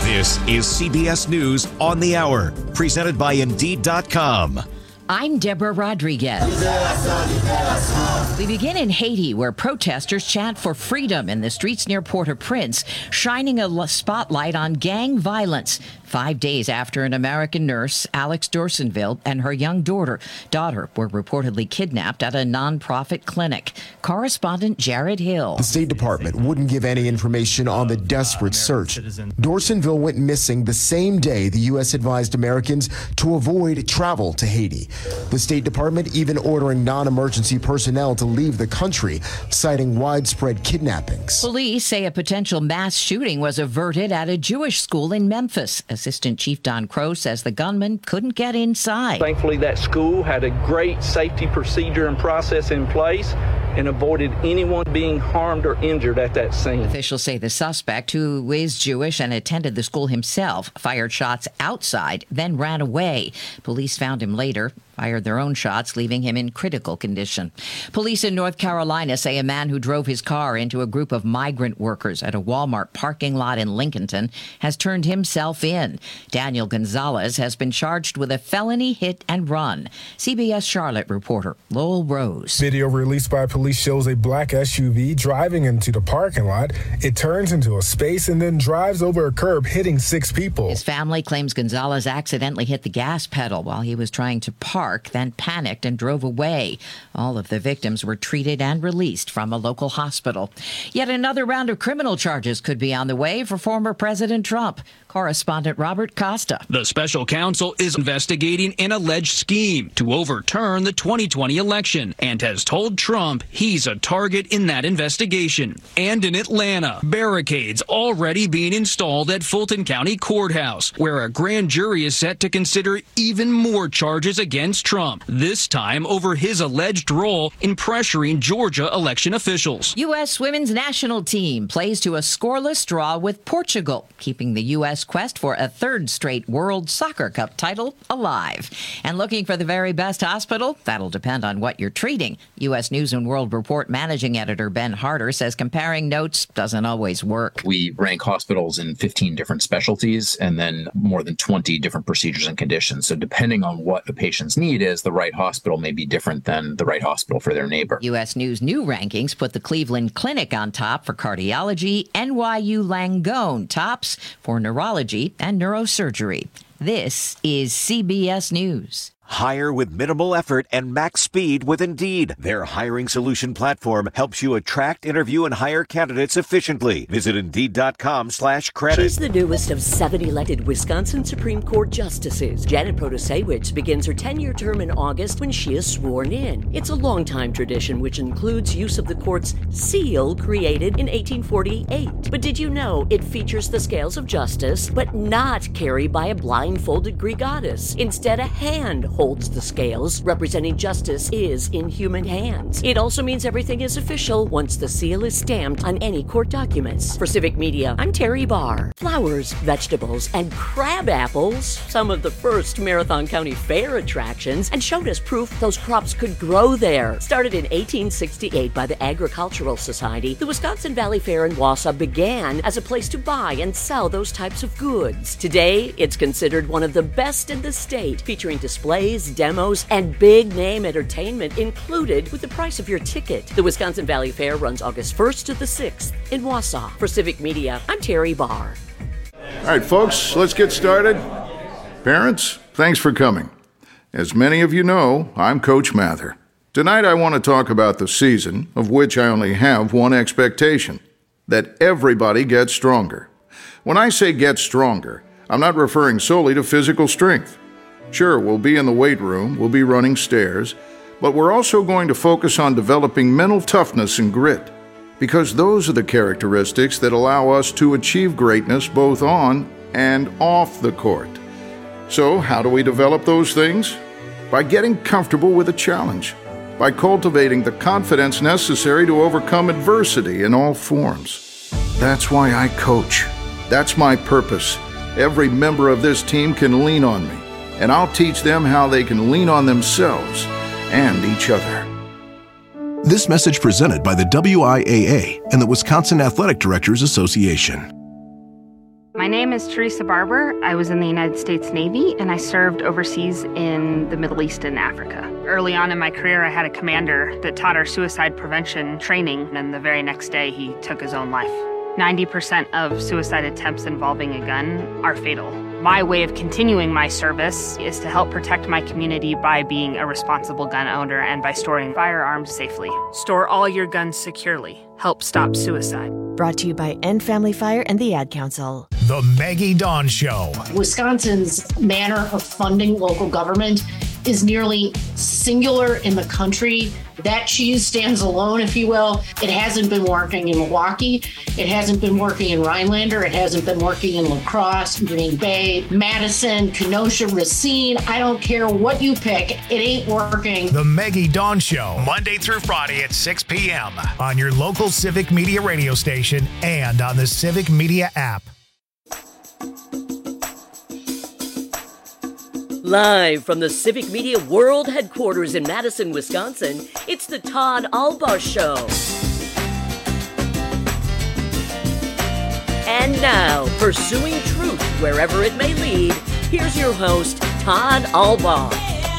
This is CBS News on the Hour, presented by Indeed.com. I'm Deborah Rodriguez. We begin in Haiti, where protesters chant for freedom in the streets near Port-au-Prince, shining a spotlight on gang violence 5 days after an American nurse, Alex Dorsonville, and her young daughter were reportedly kidnapped at a nonprofit clinic. Correspondent Jared Hill. The State Department wouldn't give any information on the desperate search. Dorsonville went missing the same day the U.S. advised Americans to avoid travel to Haiti. The State Department even ordering non-emergency personnel to leave the country, citing widespread kidnappings. Police say a potential mass shooting was averted at a Jewish school in Memphis. Assistant Chief Don Crow says the gunman couldn't get inside. Thankfully, that school had a great safety procedure and process in place and avoided anyone being harmed or injured at that scene. Officials say the suspect, who is Jewish and attended the school himself, fired shots outside, then ran away. Police found him later, fired their own shots, leaving him in critical condition. Police in North Carolina say a man who drove his car into a group of migrant workers at a Walmart parking lot in Lincolnton has turned himself in. Daniel Gonzalez has been charged with a felony hit and run. CBS Charlotte reporter Lowell Rose. Video released by police shows a black SUV driving into the parking lot. It turns into a space and then drives over a curb, hitting 6 people. His family claims Gonzalez accidentally hit the gas pedal while he was trying to park, then panicked and drove away. All of the victims were treated and released from a local hospital. Yet another round of criminal charges could be on the way for former President Trump. Correspondent Robert Costa. The special counsel is investigating an alleged scheme to overturn the 2020 election and has told Trump he's a target in that investigation. And in Atlanta, barricades already being installed at Fulton County Courthouse, where a grand jury is set to consider even more charges against Trump, this time over his alleged role in pressuring Georgia election officials. U.S. women's national team plays to a scoreless draw with Portugal, keeping the U.S. quest for a third straight World Soccer Cup title alive. And looking for the very best hospital? That'll depend on what you're treating. U.S. News and World Report managing editor Ben Harder says comparing notes doesn't always work. We rank hospitals in 15 different specialties and then more than 20 different procedures and conditions. So depending on what a patient's need is, the right hospital may be different than the right hospital for their neighbor. U.S. News new rankings put the Cleveland Clinic on top for cardiology, NYU Langone tops for neurology and neurosurgery. This is CBS News. Hire with minimal effort and max speed with Indeed. Their hiring solution platform helps you attract, interview, and hire candidates efficiently. Visit Indeed.com/credit. She's the newest of 7 elected Wisconsin Supreme Court justices. Janet Protasiewicz begins her 10-year term in August when she is sworn in. It's a long-time tradition which includes use of the court's seal created in 1848. But did you know it features the scales of justice, but not carried by a blindfolded Greek goddess? Instead, a hand holds the scales, representing justice is in human hands. It also means everything is official once the seal is stamped on any court documents. For Civic Media, I'm Terry Barr. Flowers, vegetables, and crab apples, some of the first Marathon County Fair attractions, and showed us proof those crops could grow there. Started in 1868 by the Agricultural Society, the Wisconsin Valley Fair in Wausau began as a place to buy and sell those types of goods. Today, it's considered one of the best in the state, featuring displays, demos, and big-name entertainment included with the price of your ticket. The Wisconsin Valley Fair runs August 1st to the 6th in Wausau. For Civic Media, I'm Terry Barr. All right, folks, let's get started. Parents, thanks for coming. As many of you know, I'm Coach Mather. Tonight I want to talk about the season, of which I only have one expectation, that everybody gets stronger. When I say get stronger, I'm not referring solely to physical strength. Sure, we'll be in the weight room, we'll be running stairs, but we're also going to focus on developing mental toughness and grit, because those are the characteristics that allow us to achieve greatness both on and off the court. So, how do we develop those things? By getting comfortable with a challenge, by cultivating the confidence necessary to overcome adversity in all forms. That's why I coach. That's my purpose. Every member of this team can lean on me, and I'll teach them how they can lean on themselves and each other. This message presented by the WIAA and the Wisconsin Athletic Directors Association. My name is Teresa Barber. I was in the United States Navy, and I served overseas in the Middle East and Africa. Early on in my career, I had a commander that taught our suicide prevention training, and the very next day, he took his own life. 90% of suicide attempts involving a gun are fatal. My way of continuing my service is to help protect my community by being a responsible gun owner and by storing firearms safely. Store all your guns securely. Help stop suicide. Brought to you by End Family Fire and the Ad Council. The Maggie Dawn Show. Wisconsin's manner of funding local government is nearly singular in the country. That cheese stands alone, if you will. It hasn't been working in Milwaukee. It hasn't been working in Rhinelander. It hasn't been working in La Crosse, Green Bay, Madison, Kenosha, Racine. I don't care what you pick. It ain't working. The Maggie Dawn Show, Monday through Friday at 6 p.m. on your local Civic Media radio station and on the Civic Media app. Live from the Civic Media World Headquarters in Madison, Wisconsin, it's the Todd Albaugh Show. And now, pursuing truth wherever it may lead, here's your host, Todd Albaugh.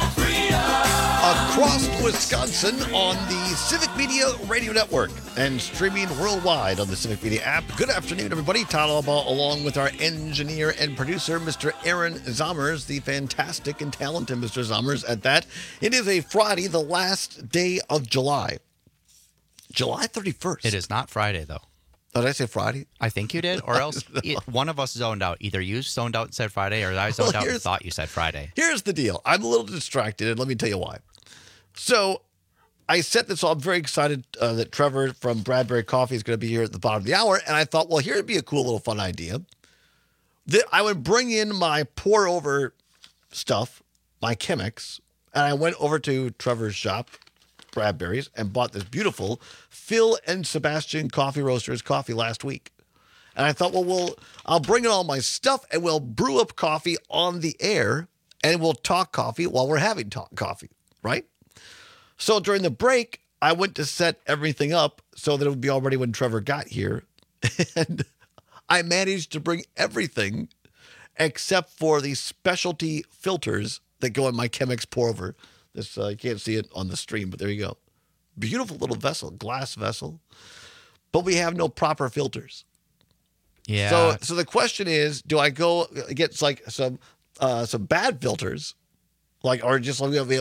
Across Wisconsin on the Civic Media Radio Network and streaming worldwide on the Civic Media app. Good afternoon, everybody. Todd Albaugh, along with our engineer and producer, Mr. Aaron Zommers, the fantastic and talented Mr. Zommers at that. It is a Friday, the last day of July. July 31st. It is not Friday, though. Oh, did I say Friday? I think you did, or else one of us zoned out. Either you zoned out and said Friday, or I zoned out and thought you said Friday. Here's the deal. I'm a little distracted, and let me tell you why. So I set this all. I'm very excited that Trevor from Bradbury Coffee is going to be here at the bottom of the hour, and I thought, well, here would be a cool little fun idea. That I would bring in my pour-over stuff, my Chemex, and I went over to Trevor's shop, Bradbury's, and bought this beautiful Phil and Sebastian Coffee Roasters coffee last week. And I thought, well, I'll bring in all my stuff, and we'll brew up coffee on the air, and we'll talk coffee while we're having talk coffee, right? So during the break, I went to set everything up so that it would be all ready when Trevor got here. And I managed to bring everything except for the specialty filters that go in my Chemex pour-over. This you can't see it on the stream, but there you go. Beautiful little vessel, glass vessel. But we have no proper filters. Yeah. So the question is, do I go get like some bad filters? Or just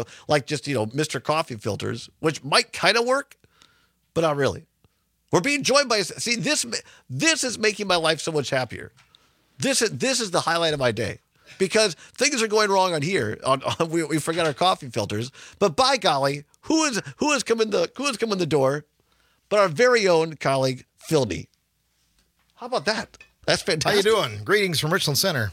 Mr. Coffee filters, which might kind of work, but not really. We're being joined by, see, this is making my life so much happier. This is the highlight of my day because things are going wrong on here. We forgot our coffee filters, but by golly, who has come in the door? But our very own colleague Philny. How about that? That's fantastic. How you doing? Greetings from Richland Center.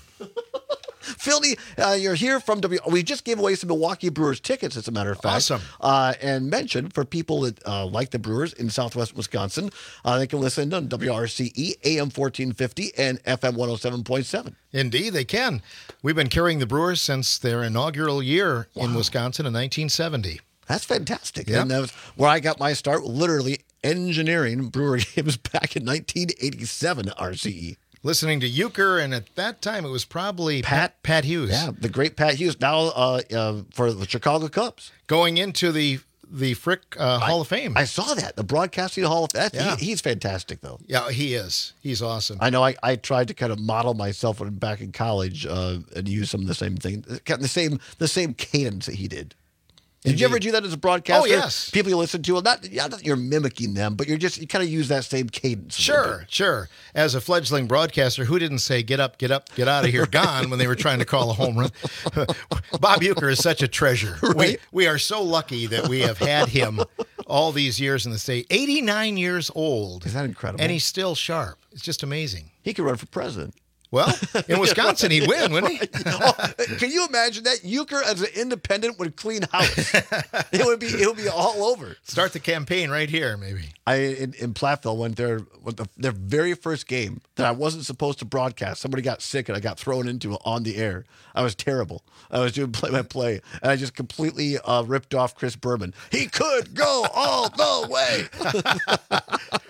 Philny, you're here from we just gave away some Milwaukee Brewers tickets, as a matter of fact. Awesome. And mentioned for people that like the Brewers in Southwest Wisconsin, they can listen on WRCE, AM 1450 and FM 107.7. Indeed, they can. We've been carrying the Brewers since their inaugural year in Wisconsin in 1970. That's fantastic. Yep. And that was where I got my start, literally engineering Brewer games back in 1987 RCE. Listening to Euchre, and at that time it was probably Pat Hughes. Yeah, the great Pat Hughes, now for the Chicago Cubs. Going into the Frick Hall of Fame. I saw that, the Broadcasting Hall of Fame. Yeah. He's fantastic, though. Yeah, he is. He's awesome. I know I tried to kind of model myself when back in college and use some of the same thing, the same cadence that he did. Did you ever do that as a broadcaster? Oh, yes. People you listen to, well, not that you're mimicking them, but you kind of use that same cadence. Sure. As a fledgling broadcaster, who didn't say, get up, get out of here, gone, when they were trying to call a home run? Bob Euchre is such a treasure. Right? We are so lucky that we have had him all these years in the state. 89 years old. Is that incredible? And he's still sharp. It's just amazing. He could run for president. Well, in Wisconsin, he'd win, wouldn't he? Can you imagine that? Euchre as an independent would clean house. It would be all over. Start the campaign right here, maybe. In Platteville went there with their very first game that I wasn't supposed to broadcast. Somebody got sick and I got thrown into on the air. I was terrible. I was doing play-by-play, and I just completely ripped off Chris Berman. He could go all the way.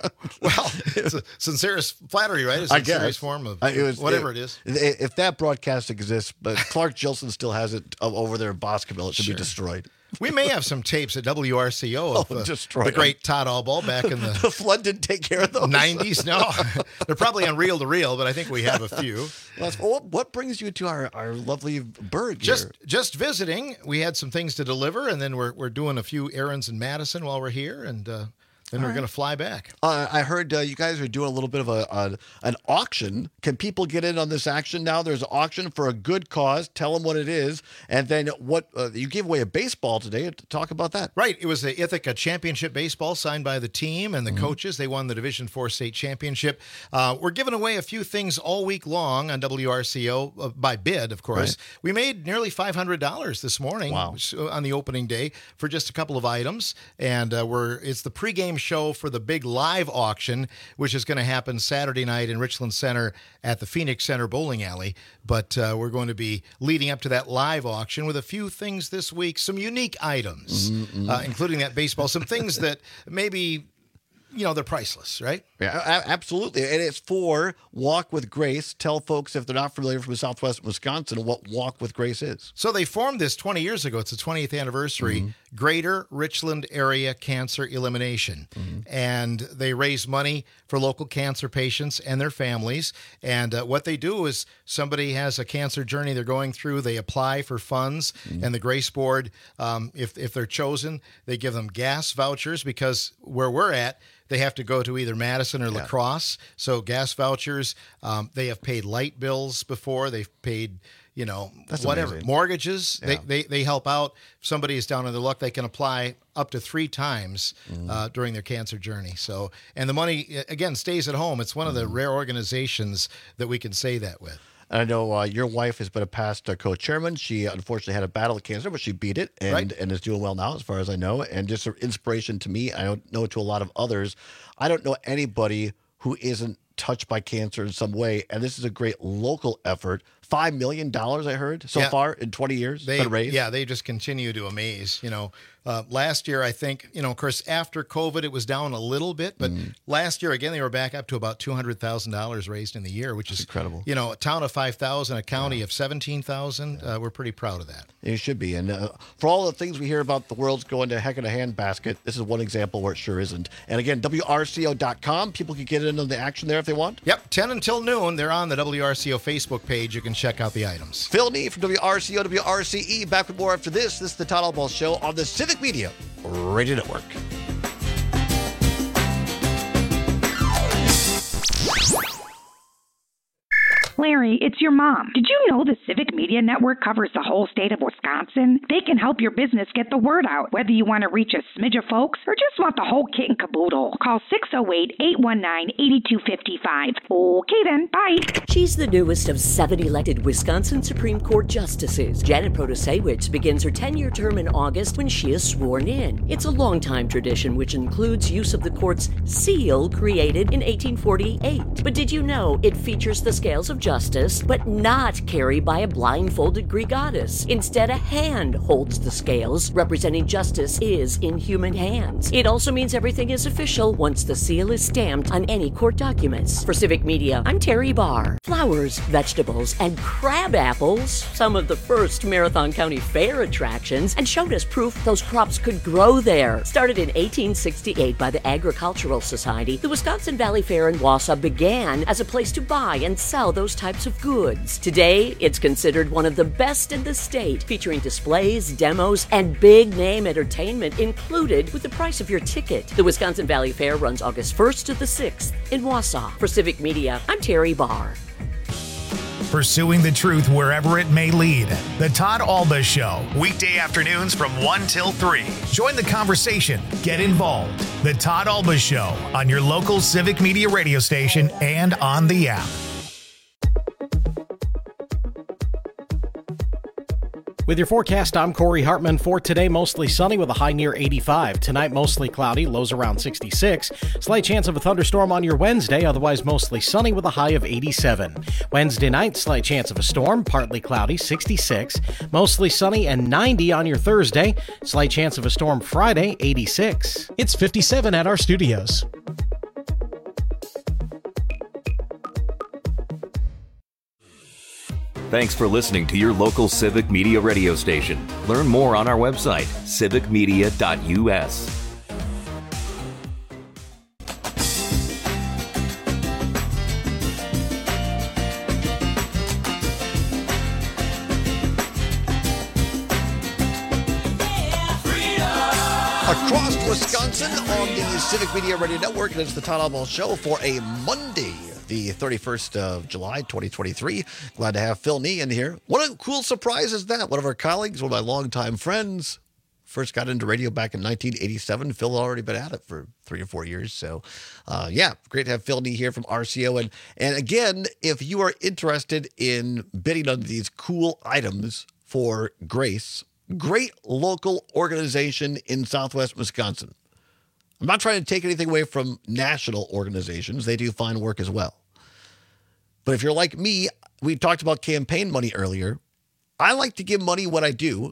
Well, it's a sincerest flattery, right? It's a sincerest form of whatever it is. If that broadcast exists, but Clark Gilson still has it over there in Boscombe, it should be destroyed. We may have some tapes at WRCO of the great Todd Albaugh back in the flood didn't take care of those 90s. No, they're probably on reel to reel, but I think we have a few. Well, what brings you to our lovely burg? Just visiting. We had some things to deliver, and then we're doing a few errands in Madison while we're here, and then we're going to fly back. I heard you guys are doing a little bit of an auction. Can people get in on this action now? There's an auction for a good cause. Tell them what it is. And then what you gave away a baseball today. Talk about that. Right. It was the Ithaca Championship Baseball signed by the team and the coaches. They won the Division IV state championship. We're giving away a few things all week long on WRCO by bid, of course. Right. We made nearly $500 this morning on the opening day for just a couple of items. And it's the pregame show for the big live auction, which is going to happen Saturday night in Richland Center at the Phoenix Center Bowling Alley. But we're going to be leading up to that live auction with a few things this week, some unique items, including that baseball, some things that maybe, they're priceless, right? Yeah, absolutely. And it's for Walk with Grace. Tell folks, if they're not familiar from Southwest Wisconsin, what Walk with Grace is. So they formed this 20 years ago. It's the 20th anniversary, Greater Richland Area Cancer Elimination. And they raise money for local cancer patients and their families. And what they do is somebody has a cancer journey they're going through. They apply for funds. And the Grace Board, if they're chosen, they give them gas vouchers, because where we're at, they have to go to either Madison or La Crosse. So gas vouchers, they have paid light bills before. They've paid, That's whatever. Amazing. Mortgages, they help out. If somebody is down on their luck, they can apply up to 3 times during their cancer journey. So, and the money, again, stays at home. It's one of the rare organizations that we can say that with. I know your wife has been a past co-chairman. She unfortunately had a battle with cancer, but she beat it and is doing well now, as far as I know. And just an inspiration to me. I don't know to a lot of others. I don't know anybody who isn't touched by cancer in some way. And this is a great local effort. $5 million, I heard, so far in 20 years. Been raised. Yeah, they just continue to amaze. Last year, I think, of course, after COVID, it was down a little bit. But last year, again, they were back up to about $200,000 raised in the year, which is incredible. A town of 5,000, a county of 17,000. We're pretty proud of that. It should be. And for all the things we hear about the world's going to heck in a handbasket, this is one example where it sure isn't. And again, WRCO.com. People can get into the action there if they want. Yep, 10 until noon. They're on the WRCO Facebook page. You can check out the items. Phil Nee from WRCO, WRCE. Back with more after this. This is the Todd Albaugh Show on the Civic Media Radio Network. Larry, it's your mom. Did you know the Civic Media Network covers the whole state of Wisconsin? They can help your business get the word out, whether you want to reach a smidge of folks or just want the whole kit and caboodle. Call 608-819-8255. Okay then, bye. She's the newest of 7 elected Wisconsin Supreme Court justices. Janet Protasewicz begins her 10-year term in August when she is sworn in. It's a long-time tradition which includes use of the court's seal created in 1848. But did you know it features the scales of justice, but not carried by a blindfolded Greek goddess? Instead, a hand holds the scales, representing justice is in human hands. It also means everything is official once the seal is stamped on any court documents. For Civic Media, I'm Terry Barr. Flowers, vegetables, and crab apples, some of the first Marathon County Fair attractions, and showed us proof those crops could grow there. Started in 1868 by the Agricultural Society, the Wisconsin Valley Fair in Wausau began as a place to buy and sell those types of goods. Today, it's considered one of the best in the state, featuring displays, demos, and big-name entertainment included with the price of your ticket. The Wisconsin Valley Fair runs August 1st to the 6th in Wausau. For Civic Media, I'm Terry Barr. Pursuing the truth wherever it may lead. The Todd Albaugh Show, weekday afternoons from 1 till 3. Join the conversation. Get involved. The Todd Albaugh Show on your local Civic Media radio station and on the app. With your forecast, I'm Corey Hartman. For today, mostly sunny with a high near 85. Tonight, mostly cloudy, lows around 66. Slight chance of a thunderstorm on your Wednesday, otherwise mostly sunny with a high of 87. Wednesday night, slight chance of a storm, partly cloudy, 66. Mostly sunny and 90 on your Thursday. Slight chance of a storm Friday, 86. It's 57 at our studios. Thanks for listening to your local Civic Media radio station. Learn more on our website, civicmedia.us. Across Wisconsin on the Civic Media Radio Network, and it's the Todd Albaugh Show for a Monday, the 31st of July, 2023. Glad to have Phil Nee in here. What a cool surprise is that? One of our colleagues, one of my longtime friends, first got into radio back in 1987. Phil had already been at it for 3 or 4 years. So, great to have Phil Nee here from RCO. And again, if you are interested in bidding on these cool items for Grace, great local organization in Southwest Wisconsin. I'm not trying to take anything away from national organizations. They do fine work as well. But if you're like me, we talked about campaign money earlier. I like to give money when I do.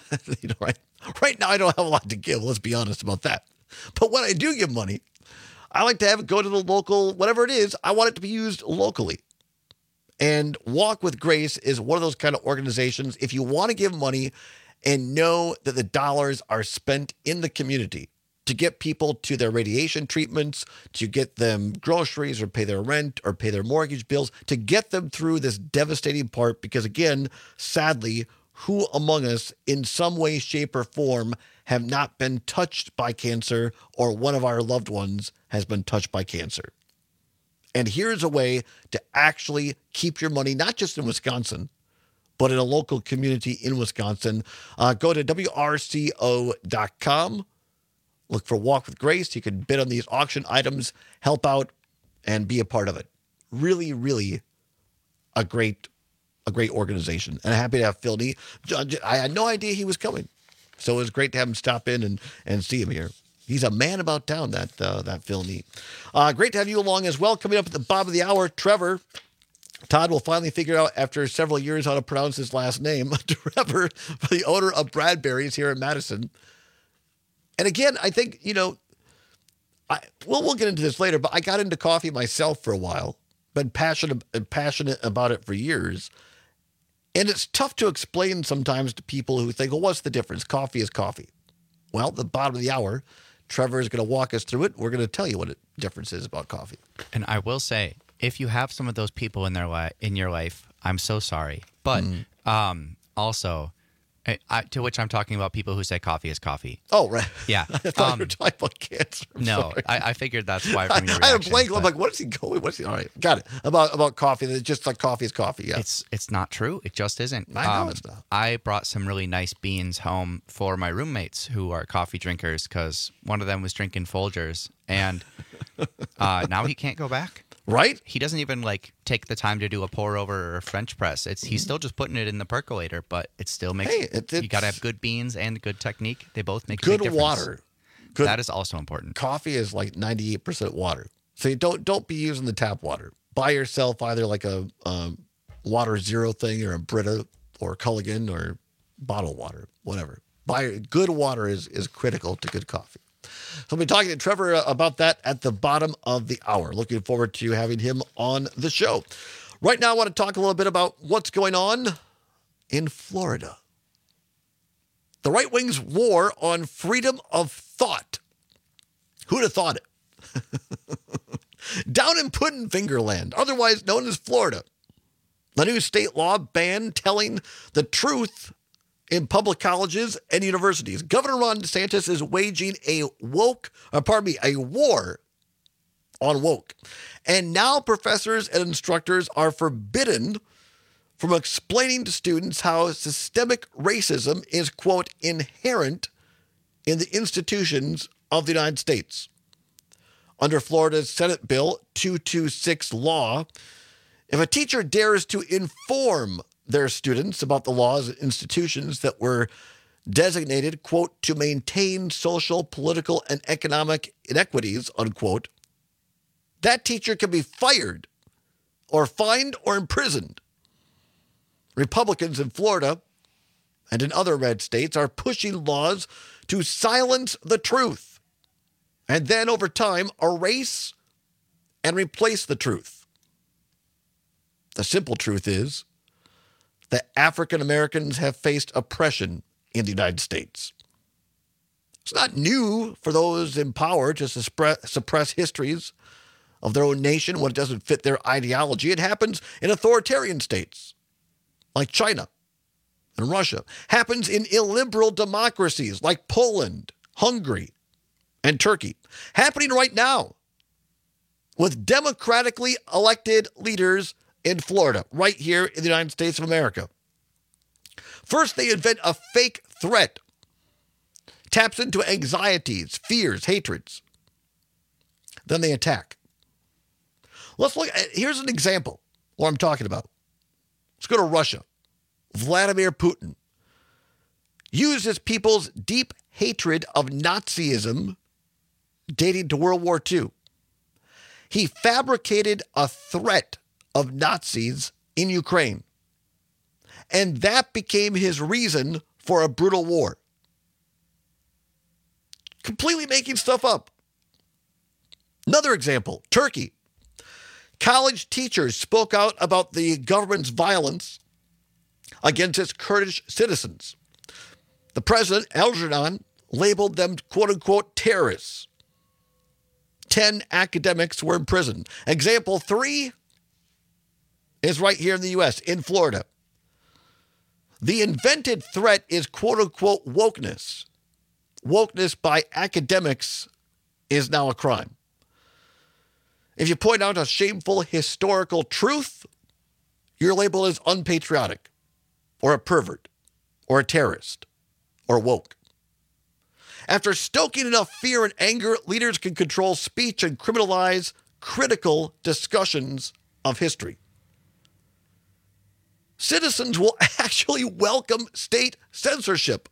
Right now, I don't have a lot to give. Let's be honest about that. But when I do give money, I like to have it go to the local, whatever it is. I want it to be used locally. And Walk with Grace is one of those kind of organizations. If you want to give money and know that the dollars are spent in the community to get people to their radiation treatments, to get them groceries or pay their rent or pay their mortgage bills, to get them through this devastating part, because again, sadly, who among us in some way, shape, or form have not been touched by cancer, or one of our loved ones has been touched by cancer? And here's a way to actually keep your money, not just in Wisconsin, but in a local community in Wisconsin. Go to WRCO.com. Look for Walk with Grace. You can bid on these auction items, help out, and be a part of it. Really, really a great organization. And I'm happy to have Phil Nee. I had no idea he was coming, so it was great to have him stop in and see him here. He's a man about town, that Phil Nee. Great to have you along as well. Coming up at the bottom of the hour, Trevor. Todd will finally figure out after several years how to pronounce his last name. Trevor, the owner of Bradbury's here in Madison. And again, I think, we'll get into this later, but I got into coffee myself for a while. Been passionate about it for years. And it's tough to explain sometimes to people who think, well, what's the difference? Coffee is coffee. Well, at the bottom of the hour, Trevor is going to walk us through it. We're going to tell you what the difference is about coffee. And I will say, if you have some of those people in your life, I'm so sorry. But also, to which I'm talking about people who say coffee is coffee. Oh, right. Yeah. I thought you were talking about cancer. I figured that's why from your reaction. I had a blank. I'm like, what is he going? All right, got it. About coffee. That's just like coffee is coffee. Yeah. It's not true. It just isn't. I know it's not. I brought some really nice beans home for my roommates who are coffee drinkers, because one of them was drinking Folgers, and now he can't go back. Right? He doesn't even take the time to do a pour over or a French press. He's still just putting it in the percolator, but it still makes you got to have good beans and good technique. They both make good a big difference. Water. That is also important. Coffee is like 98% water, so you don't be using the tap water. Buy yourself either like a Water Zero thing, or a Brita or Culligan, or bottled water, whatever. Good water is critical to good coffee. So I'll be talking to Trevor about that at the bottom of the hour. Looking forward to having him on the show. Right now, I want to talk a little bit about what's going on in Florida. The right wing's war on freedom of thought. Who'd have thought it? Down in Puddin' otherwise known as Florida, the new state law banned telling the truth in public colleges and universities. Governor Ron DeSantis is waging a war on woke. And now professors and instructors are forbidden from explaining to students how systemic racism is, quote, inherent in the institutions of the United States. Under Florida's Senate Bill 226 law, if a teacher dares to inform their students about the laws and institutions that were designated, quote, to maintain social, political, and economic inequities, unquote, that teacher can be fired or fined or imprisoned. Republicans in Florida and in other red states are pushing laws to silence the truth and then over time erase and replace the truth. The simple truth is that African Americans have faced oppression in the United States. It's not new for those in power to suppress histories of their own nation when it doesn't fit their ideology. It happens in authoritarian states like China and Russia. Happens in illiberal democracies like Poland, Hungary, and Turkey. Happening right now with democratically elected leaders in Florida, right here in the United States of America. First, they invent a fake threat, taps into anxieties, fears, hatreds. Then they attack. Let's look at, here's an example of what I'm talking about. Let's go to Russia. Vladimir Putin uses people's deep hatred of Nazism dating to World War II. He fabricated a threat of Nazis in Ukraine. And that became his reason for a brutal war. Completely making stuff up. Another example, Turkey. College teachers spoke out about the government's violence against its Kurdish citizens. The president, Erdogan, labeled them, quote-unquote, terrorists. 10 academics were imprisoned. Example 3 is right here in the U.S., in Florida. The invented threat is, quote-unquote, wokeness. Wokeness by academics is now a crime. If you point out a shameful historical truth, you're labeled as unpatriotic, or a pervert, or a terrorist, or woke. After stoking enough fear and anger, leaders can control speech and criminalize critical discussions of history. Citizens will actually welcome state censorship.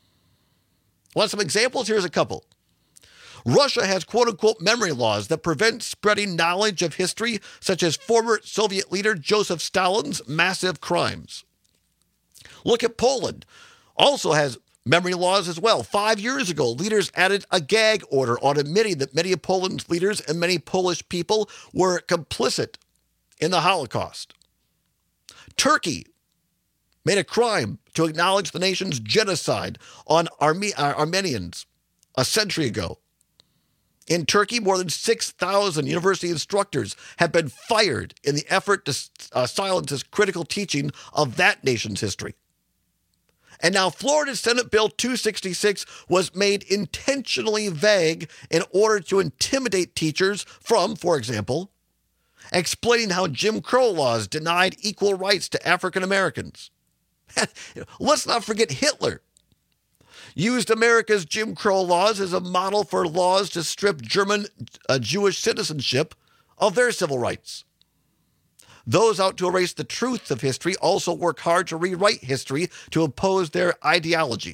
Want some examples? Here's a couple. Russia has quote-unquote memory laws that prevent spreading knowledge of history, such as former Soviet leader Joseph Stalin's massive crimes. Look at Poland. Also has memory laws as well. 5 years ago, leaders added a gag order on admitting that many of Poland's leaders and many Polish people were complicit in the Holocaust. Turkey made a crime to acknowledge the nation's genocide on Armenians a century ago. In Turkey, more than 6,000 university instructors have been fired in the effort to silence this critical teaching of that nation's history. And now Florida's Senate Bill 266 was made intentionally vague in order to intimidate teachers from, for example, explaining how Jim Crow laws denied equal rights to African Americans. Let's not forget Hitler used America's Jim Crow laws as a model for laws to strip German Jewish citizenship of their civil rights. Those out to erase the truth of history also work hard to rewrite history to impose their ideology.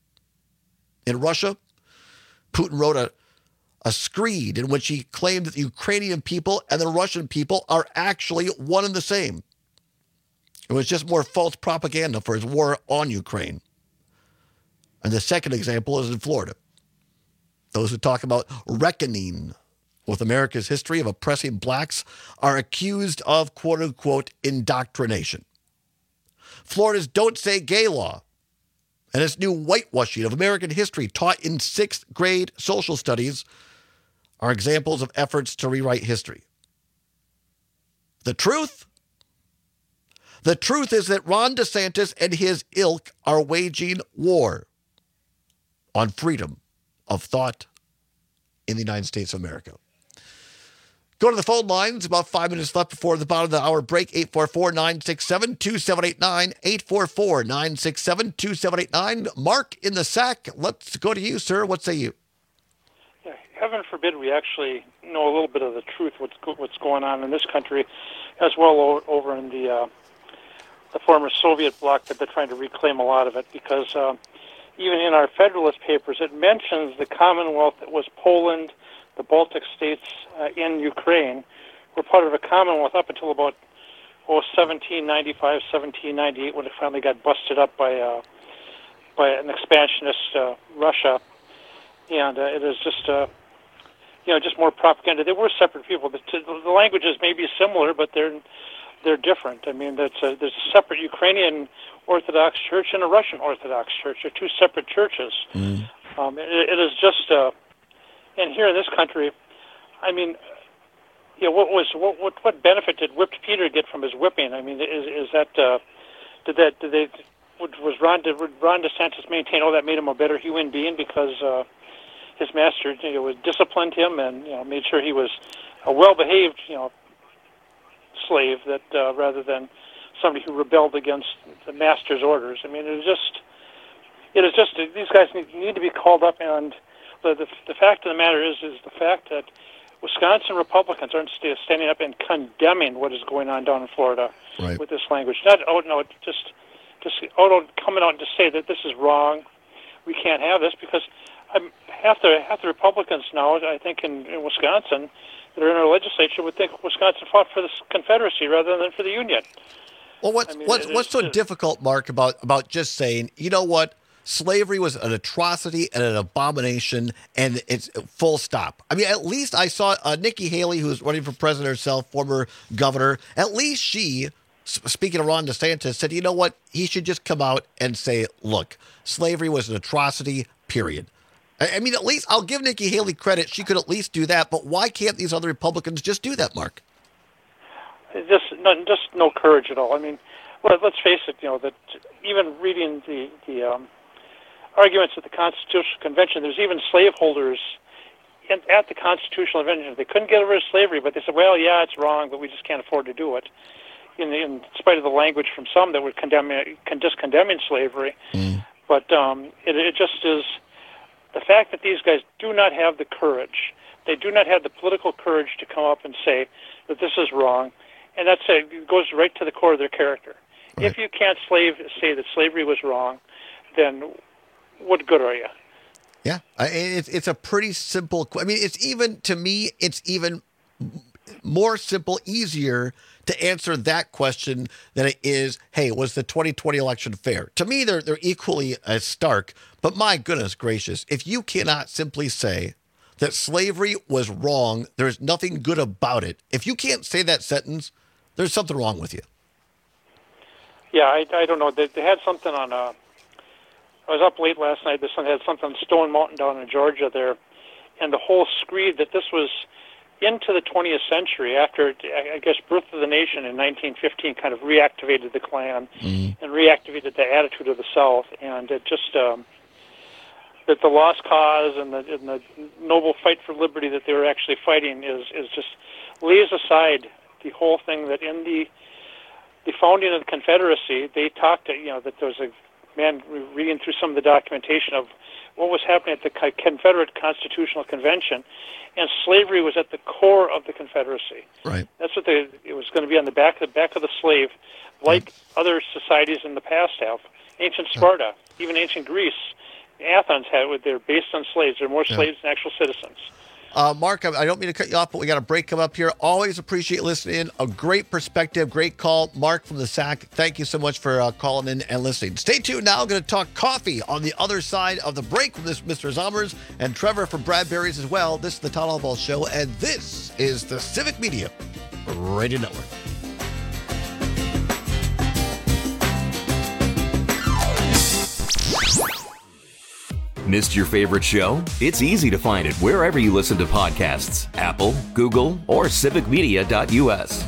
In Russia, Putin wrote a screed in which he claimed that the Ukrainian people and the Russian people are actually one and the same. It was just more false propaganda for his war on Ukraine. And the second example is in Florida. Those who talk about reckoning with America's history of oppressing blacks are accused of, quote-unquote, indoctrination. Florida's Don't Say Gay law and its new whitewashing of American history taught in 6th grade social studies are examples of efforts to rewrite history. The truth? The truth is that Ron DeSantis and his ilk are waging war on freedom of thought in the United States of America. Go to the phone lines. About 5 minutes left before the bottom of the hour break. 844-967-2789. 844-967-2789. Mark in the sack. Let's go to you, sir. What say you? Yeah, heaven forbid we actually know a little bit of the truth, what's going on in this country, as well over in the former Soviet bloc, that they're trying to reclaim a lot of it, because even in our Federalist Papers, it mentions the Commonwealth that was Poland, the Baltic states in Ukraine were part of a Commonwealth up until about 1795, 1798, when it finally got busted up by an expansionist Russia. And it is just, just more propaganda. They were separate people. The languages may be similar, but they're they're different. I mean, there's a separate Ukrainian Orthodox Church and a Russian Orthodox Church. They're two separate churches. It is just, and here in this country, I mean, what benefit did Whipped Peter get from his whipping? I mean, was Ron DeSantis maintain, that made him a better human being because his master, disciplined him and made sure he was a well-behaved, slave that rather than somebody who rebelled against the master's orders. I mean, it is just these guys need to be called up, and the fact of the matter is the fact that Wisconsin Republicans aren't standing up and condemning what is going on down in Florida with this language. Not just coming out and just say that this is wrong. We can't have this because half the Republicans now, I think in Wisconsin, that are in our legislature would think Wisconsin fought for the Confederacy rather than for the Union. Well, what's so difficult, Mark, about just saying, you know what, slavery was an atrocity and an abomination, and it's full stop. I mean, at least I saw Nikki Haley, who's running for president herself, former governor, at least she, speaking of Ron DeSantis, said, you know what, he should just come out and say, look, slavery was an atrocity, period. I mean, at least I'll give Nikki Haley credit. She could at least do that. But why can't these other Republicans just do that, Mark? Just no courage at all. I mean, let's face it. That even reading the arguments at the Constitutional Convention, there's even slaveholders at the Constitutional Convention. They couldn't get rid of slavery, but they said, well, yeah, it's wrong, but we just can't afford to do it. In spite of the language from some that were condemning slavery. But it just is. The fact that these guys do not have the courage, they do not have the political courage to come up and say that this is wrong, and it goes right to the core of their character. Right. If you can't say that slavery was wrong, then what good are you? Yeah, it's a pretty simple. I mean, to me, it's even more simple, easier to answer that question than it is, hey, was the 2020 election fair? To me, they're equally as stark. But my goodness gracious, if you cannot simply say that slavery was wrong, there's nothing good about it. If you can't say that sentence, there's something wrong with you. Yeah, I don't know. They had something on, I was up late last night. This one had something on Stone Mountain down in Georgia there. And the whole screed that this was into the 20th century after, I guess, Birth of the Nation in 1915 kind of reactivated the Klan and reactivated the attitude of the South. And it just, that the lost cause and the noble fight for liberty that they were actually fighting is just lays aside the whole thing that in the founding of the Confederacy, they talked, that there was a man reading through some of the documentation of what was happening at the Confederate Constitutional Convention, and slavery was at the core of the Confederacy. Right. That's what it was going to be on the back of the slave, like other societies in the past have. Ancient Sparta, even ancient Greece, Athens they're based on slaves. They're more slaves than actual citizens. Mark, I don't mean to cut you off, but we got a break come up here. Always appreciate listening in. A great perspective, great call. Mark from the SAC, thank you so much for calling in and listening. Stay tuned now. I'm going to talk coffee on the other side of the break with this Mr. Zommers and Trevor from Bradbury's as well. This is the Todd Albaugh Show, and this is the Civic Media Radio Network. Missed your favorite show? It's easy to find it wherever you listen to podcasts. Apple, Google, or civicmedia.us.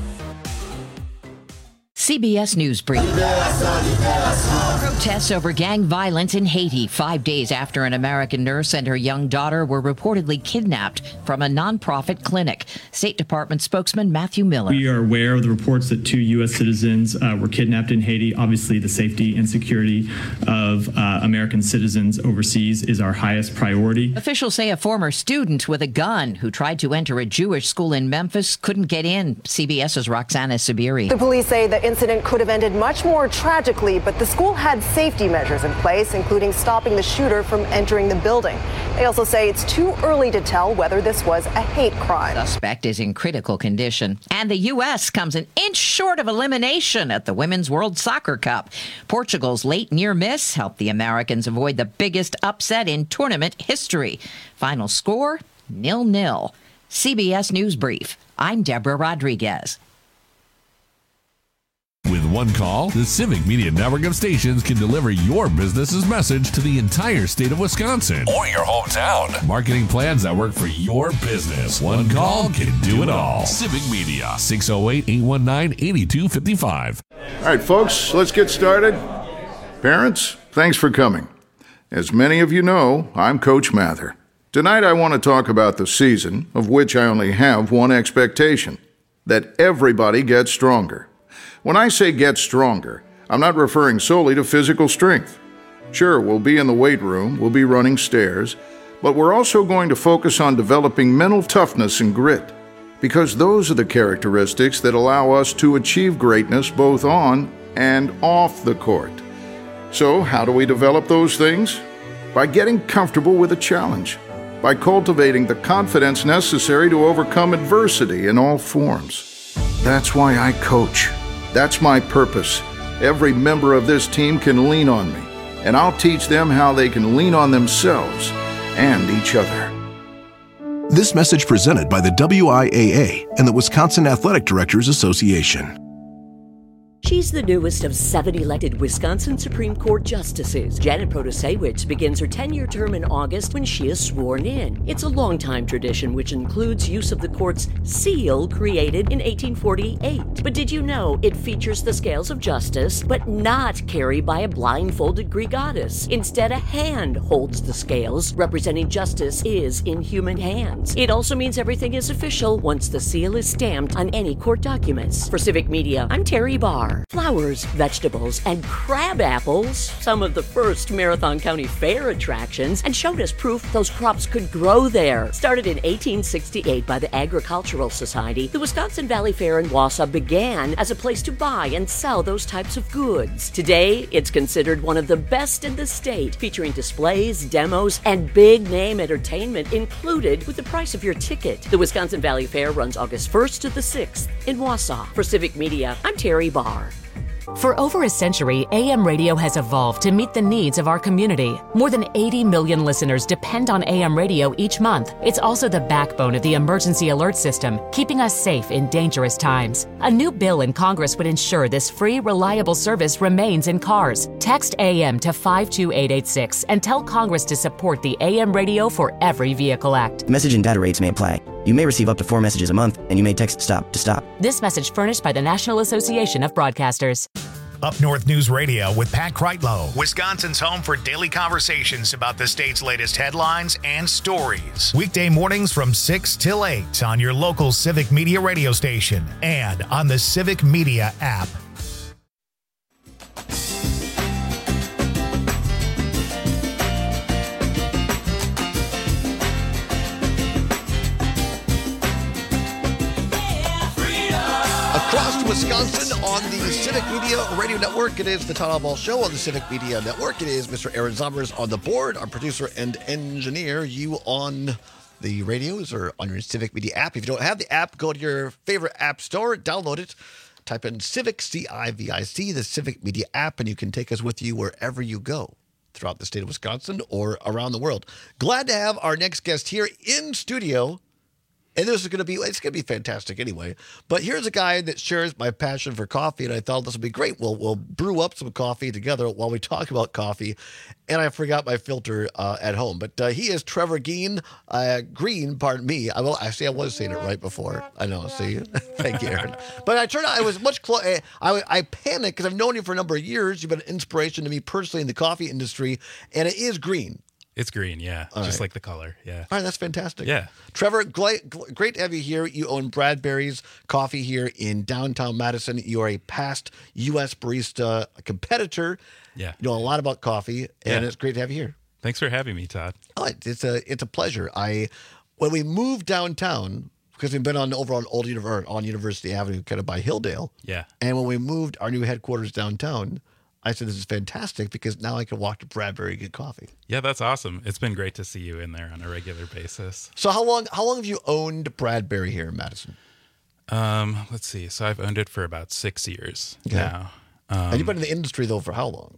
CBS News Brief. Protests over gang violence in Haiti 5 days after an American nurse and her young daughter were reportedly kidnapped from a nonprofit clinic. State Department spokesman Matthew Miller. We are aware of the reports that 2 U.S. citizens were kidnapped in Haiti. Obviously, the safety and security of American citizens overseas is our highest priority. Officials say a former student with a gun who tried to enter a Jewish school in Memphis couldn't get in. CBS's Roxana Sabiri. The police say the incident could have ended much more tragically, but the school had safety measures in place, including stopping the shooter from entering the building. They also say it's too early to tell whether this was a hate crime. Suspect is in critical condition. And the U.S. comes an inch short of elimination at the Women's World Soccer Cup. Portugal's late near miss helped the Americans avoid the biggest upset in tournament history. Final score, 0-0. CBS News Brief. I'm Deborah Rodriguez. one call, the Civic Media Network of stations can deliver your business's message to the entire state of Wisconsin or your hometown. Marketing plans that work for your business. One call can do it all. Civic Media, 608-819-8255. All right, folks, let's get started. Parents, thanks for coming. As many of you know, I'm Coach Mather. Tonight I want to talk about the season, of which I only have one expectation: that everybody gets stronger. When I say get stronger, I'm not referring solely to physical strength. Sure, we'll be in the weight room, we'll be running stairs, but we're also going to focus on developing mental toughness and grit, because those are the characteristics that allow us to achieve greatness both on and off the court. So, how do we develop those things? By getting comfortable with a challenge, by cultivating the confidence necessary to overcome adversity in all forms. That's why I coach. That's my purpose. Every member of this team can lean on me, and I'll teach them how they can lean on themselves and each other. This message presented by the WIAA and the Wisconsin Athletic Directors Association. She's the newest of 7 elected Wisconsin Supreme Court justices. Janet Protasiewicz begins her 10-year term in August when she is sworn in. It's a long-time tradition which includes use of the court's seal created in 1848. But did you know it features the scales of justice, but not carried by a blindfolded Greek goddess? Instead, a hand holds the scales, representing justice is in human hands. It also means everything is official once the seal is stamped on any court documents. For Civic Media, I'm Terry Barr. Flowers, vegetables, and crab apples, some of the first Marathon County Fair attractions, and showed us proof those crops could grow there. Started in 1868 by the Agricultural Society, the Wisconsin Valley Fair in Wausau began as a place to buy and sell those types of goods. Today, it's considered one of the best in the state, featuring displays, demos, and big-name entertainment included with the price of your ticket. The Wisconsin Valley Fair runs August 1st to the 6th in Wausau. For Civic Media, I'm Terry Barr. For over a century, AM radio has evolved to meet the needs of our community. More than 80 million listeners depend on AM radio each month. It's also the backbone of the emergency alert system, keeping us safe in dangerous times. A new bill in Congress would ensure this free, reliable service remains in cars. Text AM to 52886 and tell Congress to support the AM Radio for Every Vehicle Act. Message and data rates may apply. You may receive up to 4 messages a month, and you may text STOP to stop. This message furnished by the National Association of Broadcasters. Up North News Radio with Pat Kreitlow, Wisconsin's home for daily conversations about the state's latest headlines and stories. Weekday mornings from 6 till 8 on your local Civic Media radio station and on the Civic Media app. Across Wisconsin on the Civic Media Radio Network, it is the Todd Albaugh Show on the Civic Media Network. It is Mr. Aaron Zombers on the board, our producer and engineer. You on the radios or on your Civic Media app. If you don't have the app, go to your favorite app store, download it, type in Civic, C-I-V-I-C, the Civic Media app, and you can take us with you wherever you go throughout the state of Wisconsin or around the world. Glad to have our next guest here in studio. And this is going to be, it's going to be fantastic anyway. But here's a guy that shares my passion for coffee, and I thought this would be great. We'll brew up some coffee together while we talk about coffee. And I forgot my filter at home. But he is Trevor Green, pardon me. I was saying it right before. I know, see? Thank you, Aaron. But I turned out I was much closer. I panicked because I've known you for a number of years. You've been an inspiration to me personally in the coffee industry, and it is green. It's green, yeah. All just right. like the color, yeah. All right, that's fantastic. Yeah. Trevor, great to have you here. You own Bradbury's Coffee here in downtown Madison. You are a past U.S. barista competitor. Yeah. You know a lot about coffee, and It's great to have you here. Thanks for having me, Todd. Oh, it's a pleasure. When we moved downtown, because we've been on University Avenue, kind of by Hilldale. Yeah. And when we moved our new headquarters downtown, I said, this is fantastic because now I can walk to Bradbury and get coffee. Yeah, that's awesome. It's been great to see you in there on a regular basis. So how long have you owned Bradbury here in Madison? Let's see. So I've owned it for about 6 years now. And you've been in the industry, though, for how long?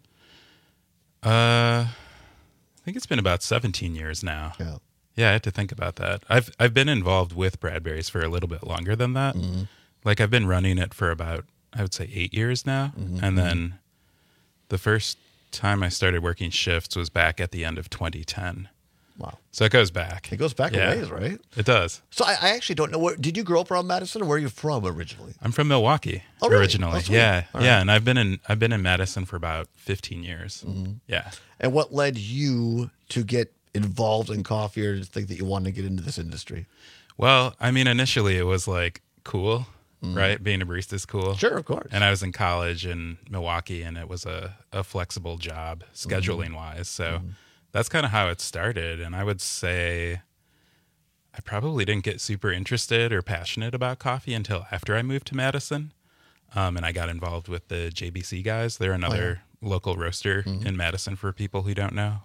I think it's been about 17 years now. Yeah. Yeah, I had to think about that. I've been involved with Bradbury's for a little bit longer than that. Mm-hmm. Like I've been running it for about I would say 8 years now. And then the first time I started working shifts was back at the end of 2010. Wow. So it goes back. It goes back a ways, right? It does. So I actually don't know where. Did you grow up around Madison, or where are you from originally? I'm from Milwaukee really? originally. Oh, sweet. Yeah, All yeah, right. and I've been in Madison for about 15 years. Yeah. And what led you to get involved in coffee, or to think that you wanted to get into this industry? Well, I mean, initially it was like cool, right? Being a barista is cool. Sure, of course. And I was in college in Milwaukee, and it was a flexible job scheduling wise. So that's kind of how it started. And I would say I probably didn't get super interested or passionate about coffee until after I moved to Madison. And I got involved with the JBC guys. They're another local roaster in Madison for people who don't know.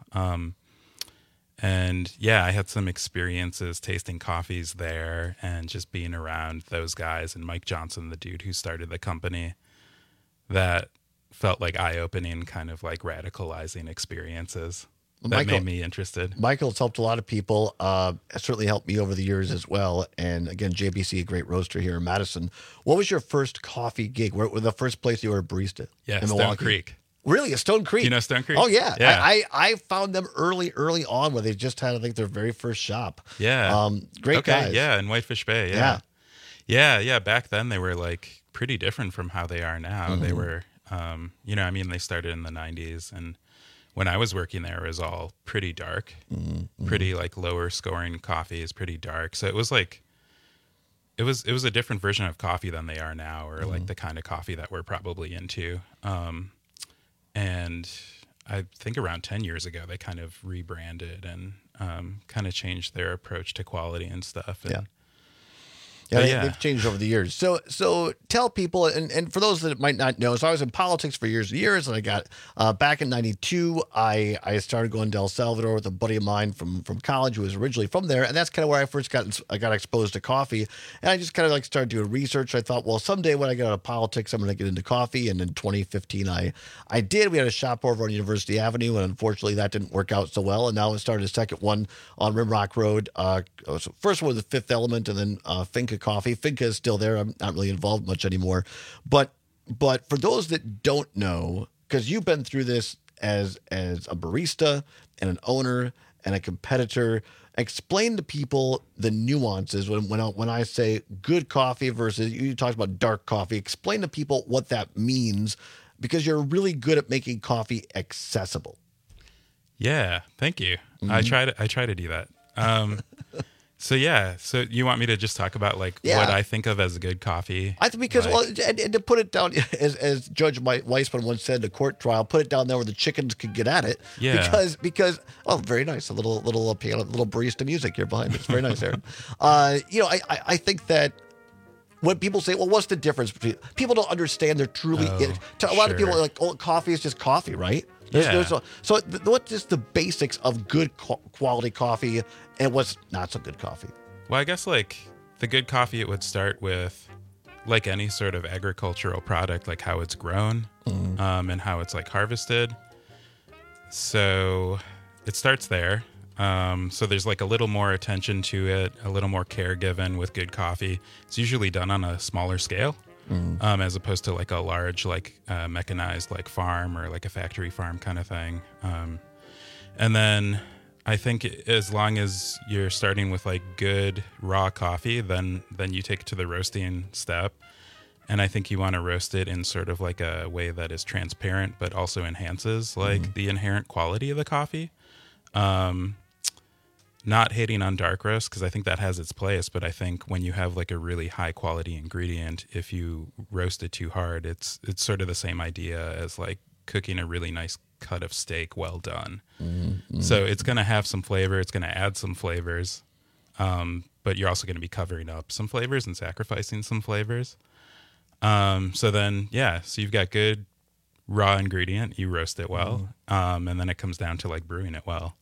And yeah, I had some experiences tasting coffees there and just being around those guys and Mike Johnson, the dude who started the company, that felt like eye-opening, kind of like radicalizing experiences that made me interested. Michael's helped a lot of people. Certainly helped me over the years as well. And again, JBC, a great roaster here in Madison. What was your first coffee gig? Where the first place you were a barista? Yeah, in Stone Milwaukee? Creek. Really, a Stone Creek? Do you know Stone Creek? Oh yeah, Yeah. I found them early on where they just had, I think, their very first shop. Yeah. Great guys. Yeah, in Whitefish Bay. Yeah. Back then they were like pretty different from how they are now. They were, they started in the 90s, and when I was working there, it was all pretty dark, pretty like lower scoring coffees, pretty dark. So it was like, it was a different version of coffee than they are now, or like the kind of coffee that we're probably into. And I think around 10 years ago, they kind of rebranded and kind of changed their approach to quality and stuff. And, They've changed over the years. So tell people, and for those that might not know, so I was in politics for years and years, and I got back in '92. I started going to El Salvador with a buddy of mine from college who was originally from there, and that's kind of where I first got exposed to coffee. And I just kind of like started doing research. I thought, well, someday when I get out of politics, I'm going to get into coffee. And in 2015, I did. We had a shop over on University Avenue, and unfortunately, that didn't work out so well. And now I started a second one on Rimrock Road. So first one was the Fifth Element, and then Finca Coffee. Finca is still there. I'm not really involved much anymore. But for those that don't know, because you've been through this as a barista and an owner and a competitor, explain to people the nuances when I say good coffee versus, you talked about dark coffee. Explain to people what that means, because you're really good at making coffee accessible. Yeah, thank you. I try to do that. So you want me to just talk about what I think of as a good coffee? I think because and to put it down, as Judge Weissman once said in a court trial, put it down there where the chickens could get at it. Yeah. Because very nice, a little piano, little barista music here behind me. It's very nice, Aaron. I think that when people say, well, what's the difference between, people don't understand. They're truly to a lot of people are like, oh, coffee is just coffee, right? What's just the basics of good quality coffee and what's not so good coffee? Well, I guess like the good coffee, it would start with, like any sort of agricultural product, like how it's grown and how it's like harvested. So it starts there. So there's like a little more attention to it, a little more care given with good coffee. It's usually done on a smaller scale. As opposed to like a large, mechanized farm or like a factory farm kind of thing. And then I think as long as you're starting with like good raw coffee, then you take it to the roasting step. And I think you want to roast it in sort of like a way that is transparent, but also enhances the inherent quality of the coffee. Not hating on dark roast, because I think that has its place, but I think when you have like a really high quality ingredient, if you roast it too hard, it's sort of the same idea as like cooking a really nice cut of steak well done. So it's going to have some flavor, it's going to add some flavors, but you're also going to be covering up some flavors and sacrificing some flavors. So you've got good raw ingredient, you roast it well, and then it comes down to like brewing it well.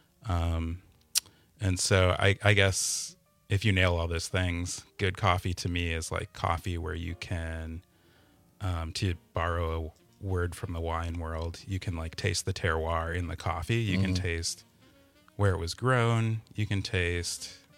And so I guess if you nail all those things, good coffee to me is like coffee where you can, to borrow a word from the wine world, you can like taste the terroir in the coffee. You can taste where it was grown. You can taste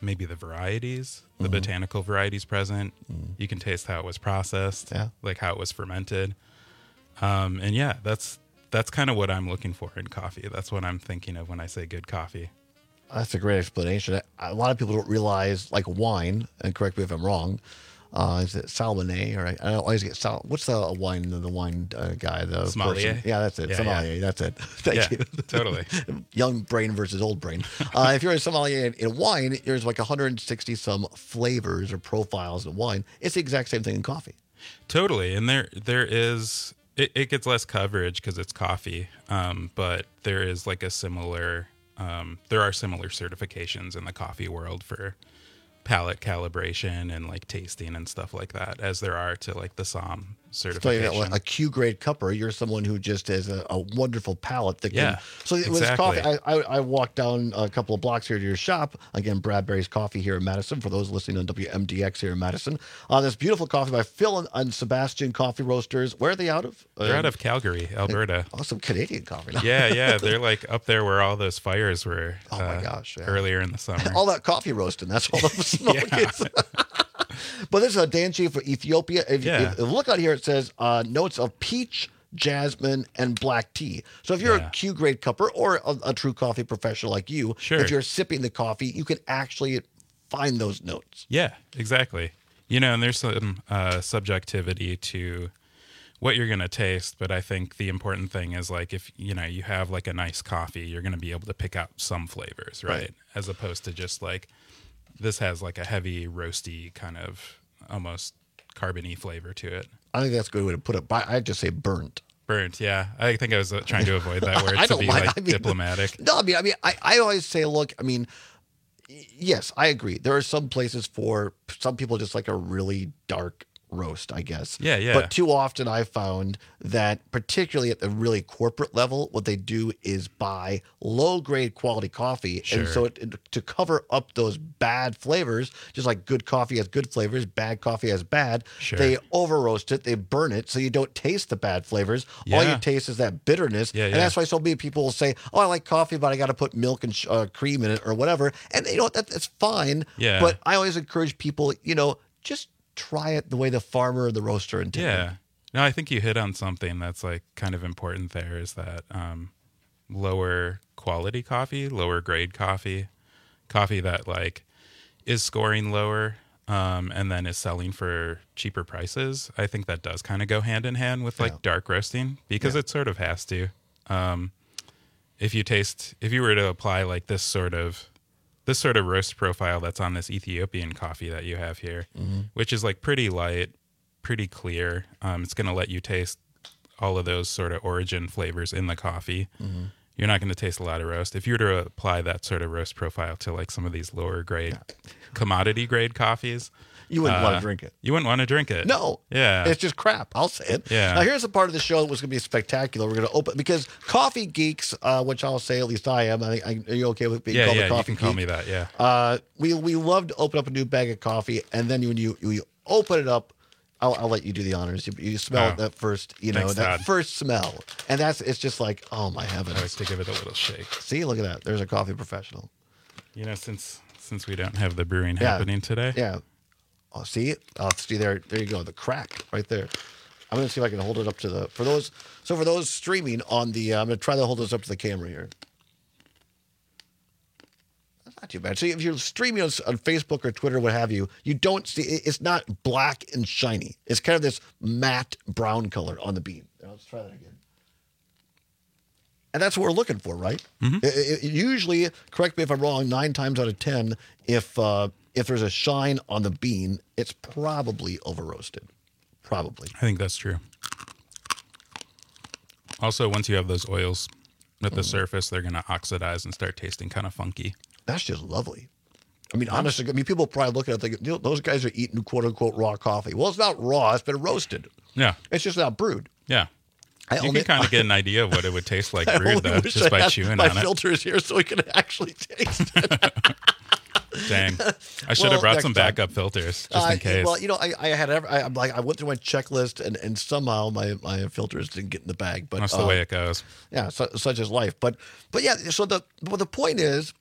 maybe the varieties, the botanical varieties present. You can taste how it was processed, like how it was fermented. And yeah, that's kind of what I'm looking for in coffee. That's what I'm thinking of when I say good coffee. That's a great explanation. A lot of people don't realize, like wine, and correct me if I'm wrong, is it Salmonet? Or I always get what's the wine? The wine guy, the sommelier. Person. Yeah, that's it. Yeah, sommelier. yeah. That's it. Thank you. Totally. Young brain versus old brain. If you're a sommelier in wine, there's like 160 some flavors or profiles in wine. It's the exact same thing in coffee. Totally, and there is. It gets less coverage because it's coffee, but there is like a similar. There are similar certifications in the coffee world for palate calibration and like tasting and stuff like that, as there are to like the SOM certification. So a Q grade cupper, you're someone who just has a wonderful palate that can. Yeah, so with this coffee, I walked down a couple of blocks here to your shop. Again, Bradbury's Coffee here in Madison. For those listening on WMDX here in Madison, this beautiful coffee by Phil and Sebastian Coffee Roasters. Where are they out of? They're out of Calgary, Alberta. Awesome Canadian coffee. Yeah, they're like up there where all those fires were. Oh my gosh! Yeah. Earlier in the summer, all that coffee roasting. That's all the smoke is. But this is a Danchi for Ethiopia. If you look out here, it says notes of peach, jasmine, and black tea. So if you're a Q grade cupper or a true coffee professional like you, if you're sipping the coffee, you can actually find those notes. Yeah, exactly. And there's some subjectivity to what you're going to taste, but I think the important thing is like if you have like a nice coffee, you're going to be able to pick out some flavors, right? As opposed to just like this has like a heavy roasty kind of almost carbon-y flavor to it. I think that's a good way to put it. I'd just say burnt. Burnt, yeah. I think I was trying to avoid that word to be diplomatic. No, I always say, look, yes, I agree. There are some places for some people just like a really dark roast, I guess. Yeah. But too often I found that, particularly at the really corporate level, what they do is buy low-grade quality coffee. Sure. And so to cover up those bad flavors, just like good coffee has good flavors, bad coffee has bad, they over-roast it, they burn it, so you don't taste the bad flavors. All you taste is that bitterness. And that's why so many people will say, oh, I like coffee, but I got to put milk and cream in it or whatever. And that's fine. Yeah. But I always encourage people, just try it the way the farmer or the roaster intended. Yeah. No, I think you hit on something that's like kind of important there is that lower quality coffee, lower grade coffee that like is scoring lower and then is selling for cheaper prices. I think that does kind of go hand in hand with like dark roasting because it sort of has to. If you were to apply like this sort of roast profile that's on this Ethiopian coffee that you have here, which is like pretty light, pretty clear. It's going to let you taste all of those sort of origin flavors in the coffee. You're not going to taste a lot of roast. If you were to apply that sort of roast profile to like some of these lower grade commodity grade coffees, you wouldn't want to drink it. You wouldn't want to drink it. No. Yeah. It's just crap. I'll say it. Yeah. Now, here's the part of the show that was going to be spectacular. We're going to open, because Coffee Geeks, which I'll say, at least I am. Are you okay with being called a coffee geek? You can call me that, yeah. We love to open up a new bag of coffee, and then when you open it up, I'll let you do the honors. You smell that first, first smell. And it's just like, oh my heavens. I like to give it a little shake. See, look at that. There's a coffee professional. Since we don't have the brewing happening today. Yeah. Oh, see it? Oh, see there you go. The crack right there. I'm going to see if I can hold it up to for those streaming on the, I'm going to try to hold this up to the camera here. That's not too bad. See, if you're streaming on Facebook or Twitter, what have you, you don't see, it's not black and shiny. It's kind of this matte brown color on the bean. Now, let's try that again. And that's what we're looking for, right? Usually, correct me if I'm wrong, 9 times out of 10, if there's a shine on the bean, it's probably over-roasted. Probably. I think that's true. Also, once you have those oils at the surface, they're going to oxidize and start tasting kind of funky. That's just lovely. Honestly, people probably look at it and think, those guys are eating quote-unquote raw coffee. Well, it's not raw. It's been roasted. Yeah. It's just not brewed. Yeah. You can kind of get an idea of what it would taste like brewed, though, just by chewing on it. My filters here so we can actually taste it. Dang. I should have brought some backup filters just in case. Well, I went through my checklist and somehow my filters didn't get in the bag. But that's the way it goes. Yeah, such is life. But yeah, so the point is,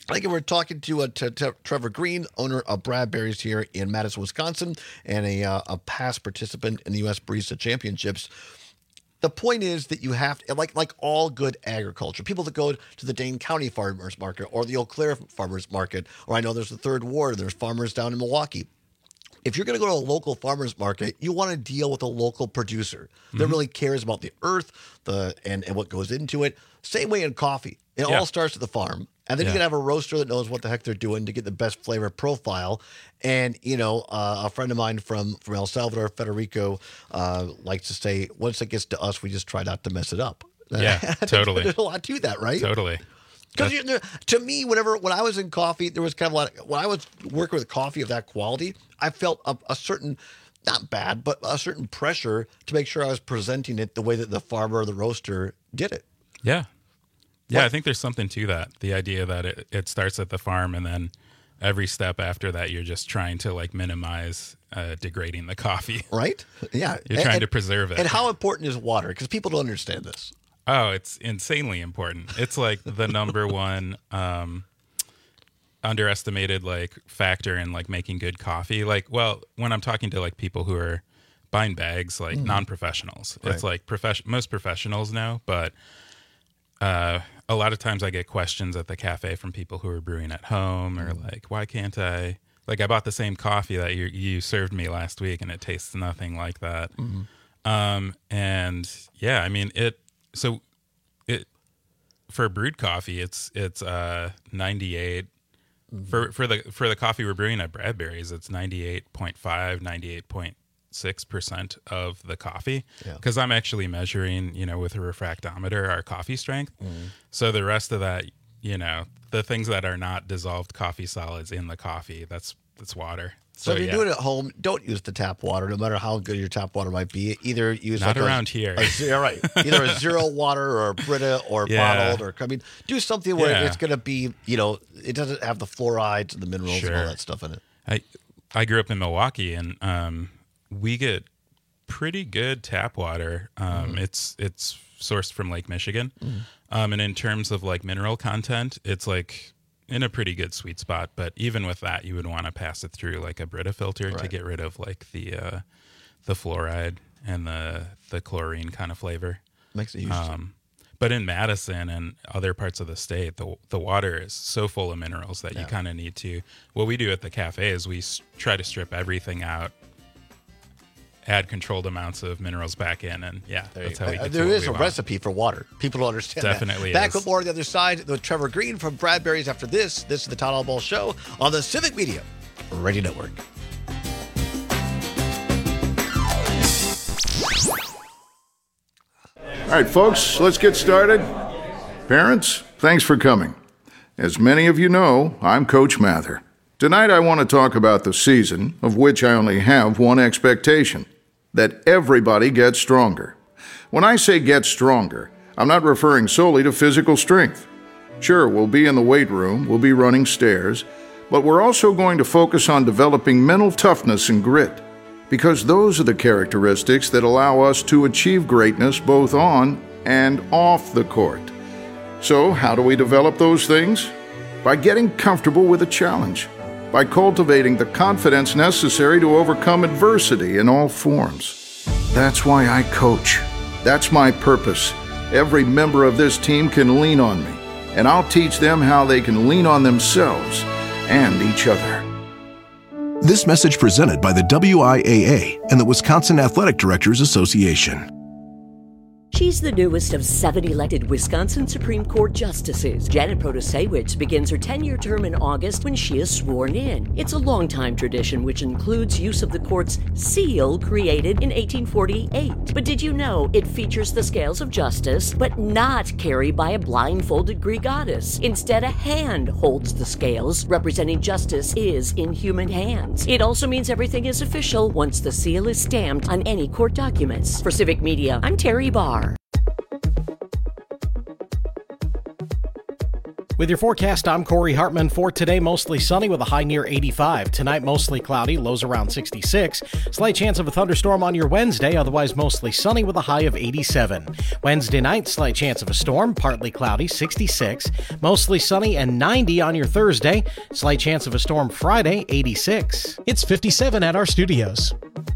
We're talking to Trevor Green, owner of Bradberry's here in Madison, Wisconsin, and a past participant in the U.S. Barista Championships. The point is that you have to, like all good agriculture, people that go to the Dane County Farmers Market or the Eau Claire Farmers Market, or I know there's the Third Ward, there's farmers down in Milwaukee. If you're going to go to a local farmers market, you want to deal with a local producer that really cares about the earth and what goes into it. Same way in coffee. It all starts at the farm. And then you can have a roaster that knows what the heck they're doing to get the best flavor profile. And, a friend of mine from El Salvador, Federico, likes to say, once it gets to us, we just try not to mess it up. Yeah, totally. There's a lot to that, right? Totally. Because to me, when I was in coffee, there was kind of a lot. When I was working with coffee of that quality, I felt a certain, not bad, but a certain pressure to make sure I was presenting it the way that the farmer or the roaster did it. Yeah. Yeah, I think there's something to that. The idea that it starts at the farm, and then every step after that, you're just trying to minimize degrading the coffee. Right? Yeah. You're trying to preserve it. And how important is water? Because people don't understand this. Oh, it's insanely important. It's like the number one underestimated factor in making good coffee. When I'm talking to people who are buying bags, non-professionals, it's most professionals know, but a lot of times I get questions at the cafe from people who are brewing at home or why can't I? I bought the same coffee that you served me last week and it tastes nothing like that. And yeah, I mean So for brewed coffee, it's 98. For the coffee we're brewing at Bradberry's, it's 98.5, 98.6% of the coffee. Because I'm actually measuring, with a refractometer, our coffee strength. So the rest of that, the things that are not dissolved coffee solids in the coffee, that's water. So if you're doing it at home, don't use the tap water, no matter how good your tap water might be. Either use not around here. Right. Either a zero water or a Brita or bottled, or do something where it's going to be, it doesn't have the fluorides and the minerals and all that stuff in it. I grew up in Milwaukee, and we get pretty good tap water. It's sourced from Lake Michigan, and in terms of mineral content, it's in a pretty good sweet spot, but even with that, you would want to pass it through a Brita filter to get rid of the fluoride and the chlorine kind of flavor. Makes it huge. But in Madison and other parts of the state, the water is so full of minerals that you kind of need to. What we do at the cafe is we try to strip everything out, add controlled amounts of minerals back in, and that's how we get there is a recipe for water. People don't understand Definitely that. Back is. with more on the other side with Trevor Green from Bradberry's after this. This is the Todd Albaugh Show on the Civic Media Radio Network. All right, folks, let's get started. Parents, thanks for coming. As many of you know, I'm Coach Mather. Tonight I want to talk about the season, of which I only have one expectation: that everybody gets stronger. When I say get stronger, I'm not referring solely to physical strength. Sure, we'll be in the weight room, we'll be running stairs, but we're also going to focus on developing mental toughness and grit, because those are the characteristics that allow us to achieve greatness both on and off the court. So, how do we develop those things? By getting comfortable with a challenge, by cultivating the confidence necessary to overcome adversity in all forms. That's why I coach. That's my purpose. Every member of this team can lean on me, and I'll teach them how they can lean on themselves and each other. This message presented by the WIAA and the Wisconsin Athletic Directors Association. She's the newest of 7 elected Wisconsin Supreme Court justices. Janet Protasewicz begins her 10-year term in August when she is sworn in. It's a long-time tradition which includes use of the court's seal created in 1848. But did you know it features the scales of justice, but not carried by a blindfolded Greek goddess? Instead, a hand holds the scales, representing justice is in human hands. It also means everything is official once the seal is stamped on any court documents. For Civic Media, I'm Terry Barr. With your forecast, I'm Corey Hartman. For today, mostly sunny with a high near 85. Tonight, mostly cloudy, lows around 66. Slight chance of a thunderstorm on your Wednesday, otherwise mostly sunny with a high of 87. Wednesday night, slight chance of a storm, partly cloudy, 66. Mostly sunny and 90 on your Thursday. Slight chance of a storm Friday, 86. It's 57 at our studios.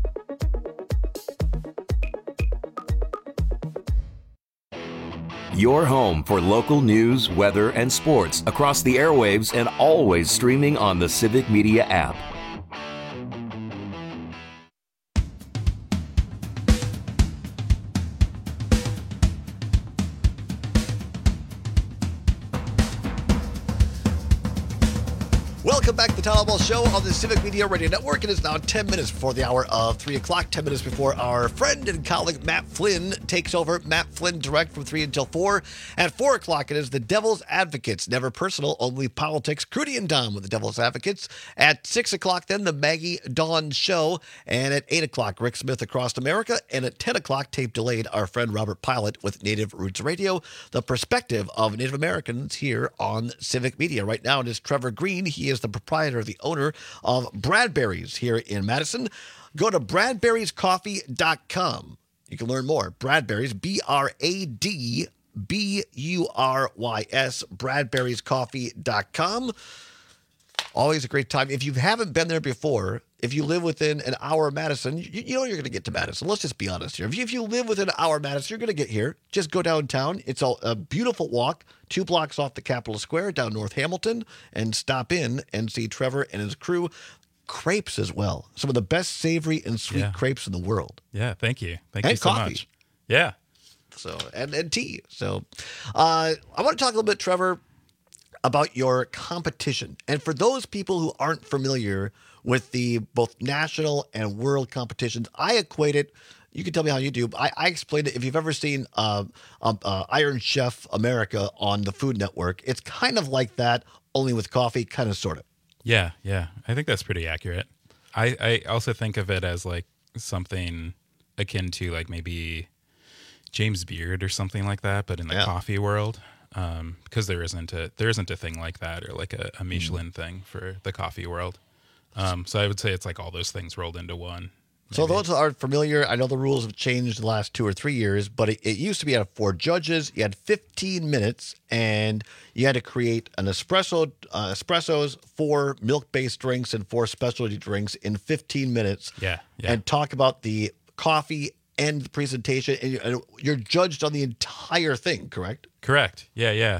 Your home for local news, weather, and sports across the airwaves and always streaming on the Civic Media app. Welcome back to the Todd Alba Show on the Civic Media Radio Network. It is now 10 minutes before the hour of 3 o'clock, 10 minutes before our friend and colleague Matt Flynn takes over. Matt Flynn Direct from 3 until 4. At 4 o'clock, it is the Devil's Advocates. Never personal, only politics. Crudy and Dom with the Devil's Advocates. At 6 o'clock, then the Maggie Dawn Show. And at 8 o'clock, Rick Smith Across America. And at 10 o'clock, tape delayed, our friend Robert Pilot with Native Roots Radio, the perspective of Native Americans here on Civic Media. Right now, it is Trevor Green. He is the proprietor, the owner of Bradberry's here in Madison. Go to bradberryscoffee.com. You can learn more. Bradberry's, BRADBURYS, bradberryscoffee.com. Always a great time. If you haven't been there before, if you live within an hour of Madison, you know you're going to get to Madison. Let's just be honest here. If you live within an hour of Madison, you're going to get here. Just go downtown. It's a beautiful walk, 2 blocks off the Capitol Square down North Hamilton, and stop in and see Trevor and his crew. Crepes as well. Some of the best savory and sweet crepes in the world. Yeah, thank you. Thank and you so coffee. much. Yeah. So and tea. So I want to talk a little bit, Trevor, about your competition. And for those people who aren't familiar with the both national and world competitions, I equate it, you can tell me how you do, I explained it, if you've ever seen Iron Chef America on the Food Network, it's kind of like that, only with coffee, kind of, sort of. Yeah, yeah. I think that's pretty accurate. I also think of it as like something akin to like maybe James Beard or something like that, but in the coffee world. Because there isn't a thing like that, or like a Michelin thing for the coffee world. So I would say it's like all those things rolled into one. Maybe. So those who aren't familiar, I know the rules have changed the last 2 or 3 years, but it used to be you had 4 judges, you had 15 minutes, and you had to create an espressos, 4 milk-based drinks, and 4 specialty drinks in 15 minutes. Yeah. And talk about the coffee and the presentation, and you're judged on the entire thing, correct? Correct. Yeah.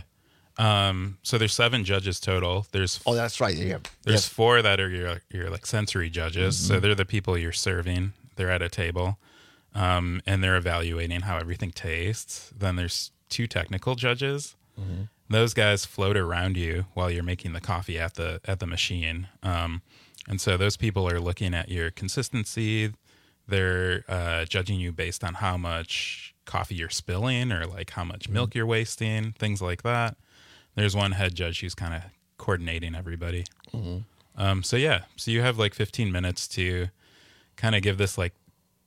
So there's 7 judges total. That's right. Yeah. There's 4 that are your like sensory judges. Mm-hmm. So they're the people you're serving. They're at a table, and they're evaluating how everything tastes. Then there's 2 technical judges. Mm-hmm. Those guys float around you while you're making the coffee at the machine. And so those people are looking at your consistency. They're judging you based on how much coffee you're spilling, or like how much milk you're wasting, things like that. There's one head judge who's kind of coordinating everybody. Mm-hmm. So you have like 15 minutes to kind of give this like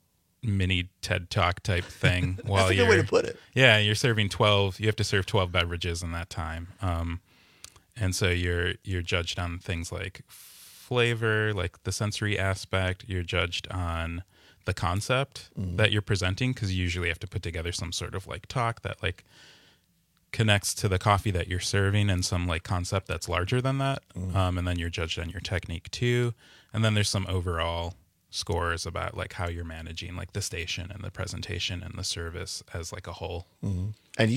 mini TED Talk type thing while That's a good way to put it. Yeah, you're serving 12. You have to serve 12 beverages in that time. And so you're judged on things like flavor, like the sensory aspect. You're judged on the concept that you're presenting, because you usually have to put together some sort of like talk that like connects to the coffee that you're serving, and some like concept that's larger than that. And then you're judged on your technique too. And then there's some overall scores about like how you're managing like the station and the presentation and the service as like a whole. And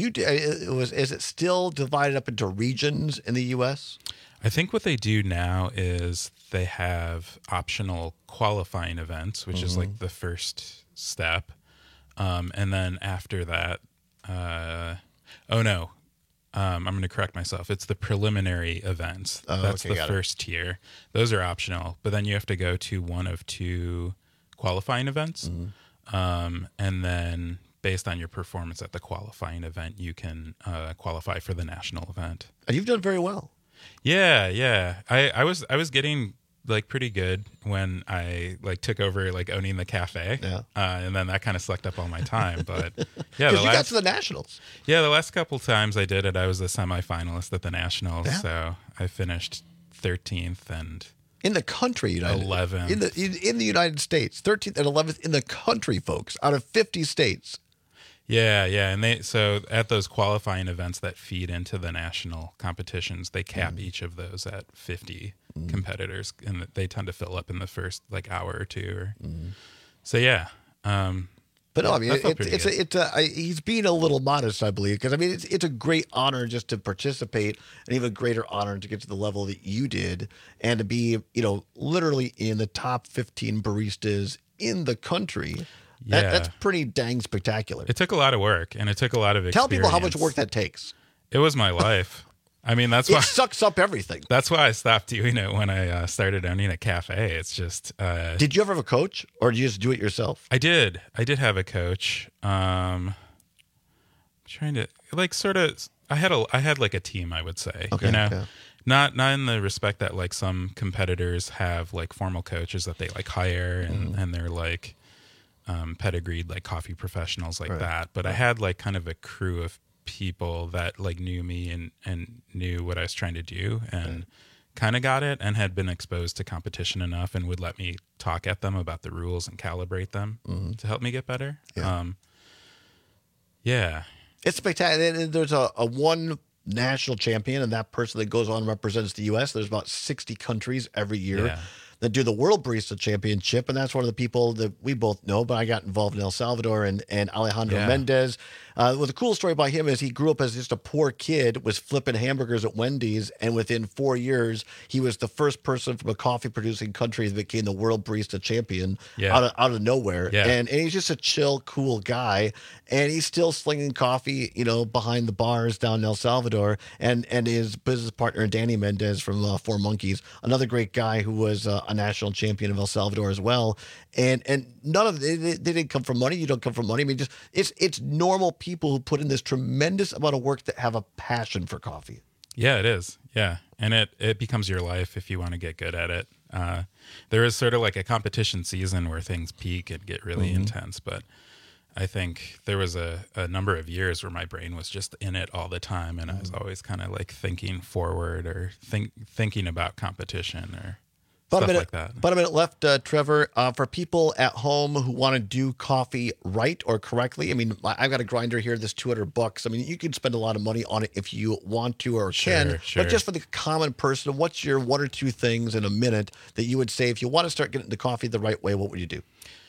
is it still divided up into regions in the U.S.? I think what they do now is they have optional qualifying events, which is like the first step. And then after that, I'm going to correct myself. It's the preliminary events. That's the first tier. Those are optional, but then you have to go to one of 2 qualifying events. And then based on your performance at the qualifying event, you can qualify for the national event. And you've done very well. Yeah. I was getting like pretty good when I like took over like owning the cafe. Yeah. And then that kind of sucked up all my time. But yeah, you got to the Nationals. Yeah, the last couple times I did it, I was a semifinalist at the Nationals. Yeah. So I finished 13th and in the country, 11th in the United States, 13th and 11th in the country, folks, out of 50 states. Yeah, and so at those qualifying events that feed into the national competitions, they cap each of those at 50 competitors, and they tend to fill up in the first like hour or two. So yeah. But no, I mean, he's being a little modest, I believe, because I mean, it's a great honor just to participate, and even greater honor to get to the level that you did, and to be, literally in the top 15 baristas in the country. Yeah. That's pretty dang spectacular. It took a lot of work, and it took a lot of experience. Tell people how much work that takes. It was my life. I mean, that's why it sucks up everything. That's why I stopped doing it when I started owning a cafe. It's just. Did you ever have a coach, or did you just do it yourself? I did have a coach. Trying to like sort of. I had like a team, I would say. Okay. Yeah. Not in the respect that like some competitors have like formal coaches that they like hire and they're like pedigreed like coffee professionals like that. But I had like kind of a crew of people that like knew me and knew what I was trying to do and kind of got it and had been exposed to competition enough and would let me talk at them about the rules and calibrate them to help me get better. Yeah. It's spectacular. There's a one national champion, and that person that goes on and represents the U.S. There's about 60 countries every year that do the World Barista Championship, and that's one of the people that we both know, but I got involved in El Salvador, and Alejandro Mendez. Well, the cool story about him is he grew up as just a poor kid, was flipping hamburgers at Wendy's, and within 4 years, he was the first person from a coffee-producing country that became the World Barista Champion out of nowhere. Yeah. And he's just a chill, cool guy, and he's still slinging coffee, behind the bars down in El Salvador, and his business partner, Danny Mendez from Four Monkeys, another great guy who was a national champion of El Salvador as well. And none of they didn't come from money. You don't come from money. I mean, just it's normal people who put in this tremendous amount of work that have a passion for coffee. Yeah, it is. Yeah, and it becomes your life if you want to get good at it. There is sort of like a competition season where things peak and get really intense, but I think there was a number of years where my brain was just in it all the time, and I was always kind of like thinking forward or thinking about competition or stuff like that. About a minute left, Trevor. For people at home who want to do coffee right or correctly, I mean, I've got a grinder here that's $200. I mean, you can spend a lot of money on it if you want to or can. Sure. But just for the common person, what's your one or two things in a minute that you would say if you want to start getting into coffee the right way? What would you do?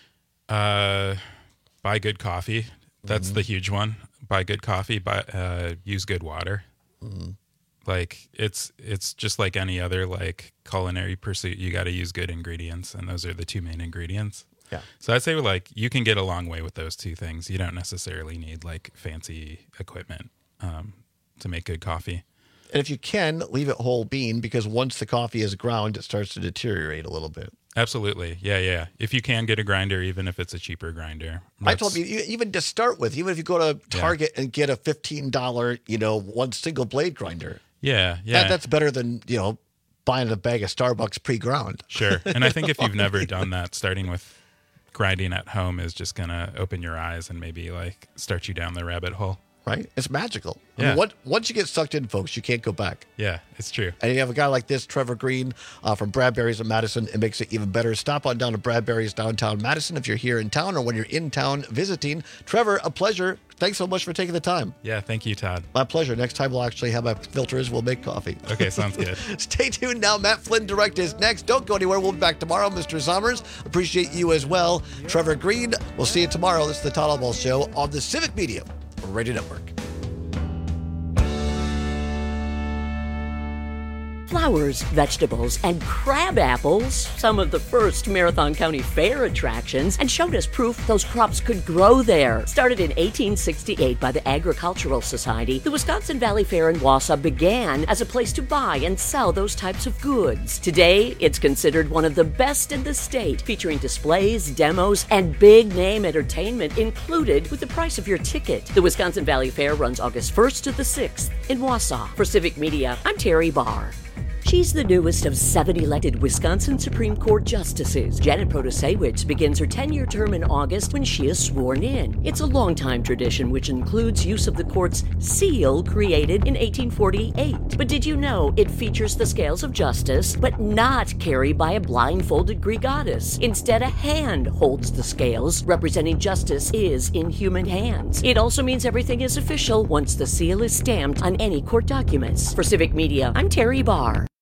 Buy good coffee. That's the huge one. Buy good coffee. Use good water. Like it's just like any other like culinary pursuit. You got to use good ingredients, and those are the two main ingredients. Yeah. So I'd say like you can get a long way with those two things. You don't necessarily need like fancy equipment to make good coffee. And if you can, leave it whole bean, because once the coffee is ground, it starts to deteriorate a little bit. Absolutely. Yeah. If you can get a grinder, even if it's a cheaper grinder. I told you, even to start with, even if you go to Target and get a $15, one single blade grinder. Yeah. That's better than, buying a bag of Starbucks pre-ground. Sure. And I think if you've never done that, starting with grinding at home is just going to open your eyes and maybe like start you down the rabbit hole. Right? It's magical. Yeah. I mean, once you get sucked in, folks, you can't go back. Yeah, it's true. And you have a guy like this, Trevor Green, from Bradbury's in Madison. It makes it even better. Stop on down to Bradbury's downtown Madison if you're here in town or when you're in town visiting. Trevor, a pleasure. Thanks so much for taking the time. Yeah, thank you, Todd. My pleasure. Next time we'll actually have my filters. We'll make coffee. Okay, sounds good. Stay tuned now. Matt Flynn Direct is next. Don't go anywhere. We'll be back tomorrow. Mr. Sommers, appreciate you as well. Trevor Green, we'll see you tomorrow. This is the Todd Albaugh Show on the Civic Media Radio Network. Flowers, vegetables, and crab apples, some of the first Marathon County Fair attractions, and showed us proof those crops could grow there. Started in 1868 by the Agricultural Society, the Wisconsin Valley Fair in Wausau began as a place to buy and sell those types of goods. Today, it's considered one of the best in the state, featuring displays, demos, and big-name entertainment included with the price of your ticket. The Wisconsin Valley Fair runs August 1st to the 6th in Wausau. For Civic Media, I'm Terry Barr. She's the newest of 7 elected Wisconsin Supreme Court justices. Janet Protasewicz begins her 10-year term in August when she is sworn in. It's a long-time tradition which includes use of the court's seal created in 1848. But did you know it features the scales of justice, but not carried by a blindfolded Greek goddess? Instead, a hand holds the scales, representing justice is in human hands. It also means everything is official once the seal is stamped on any court documents. For Civic Media, I'm Terry Barr.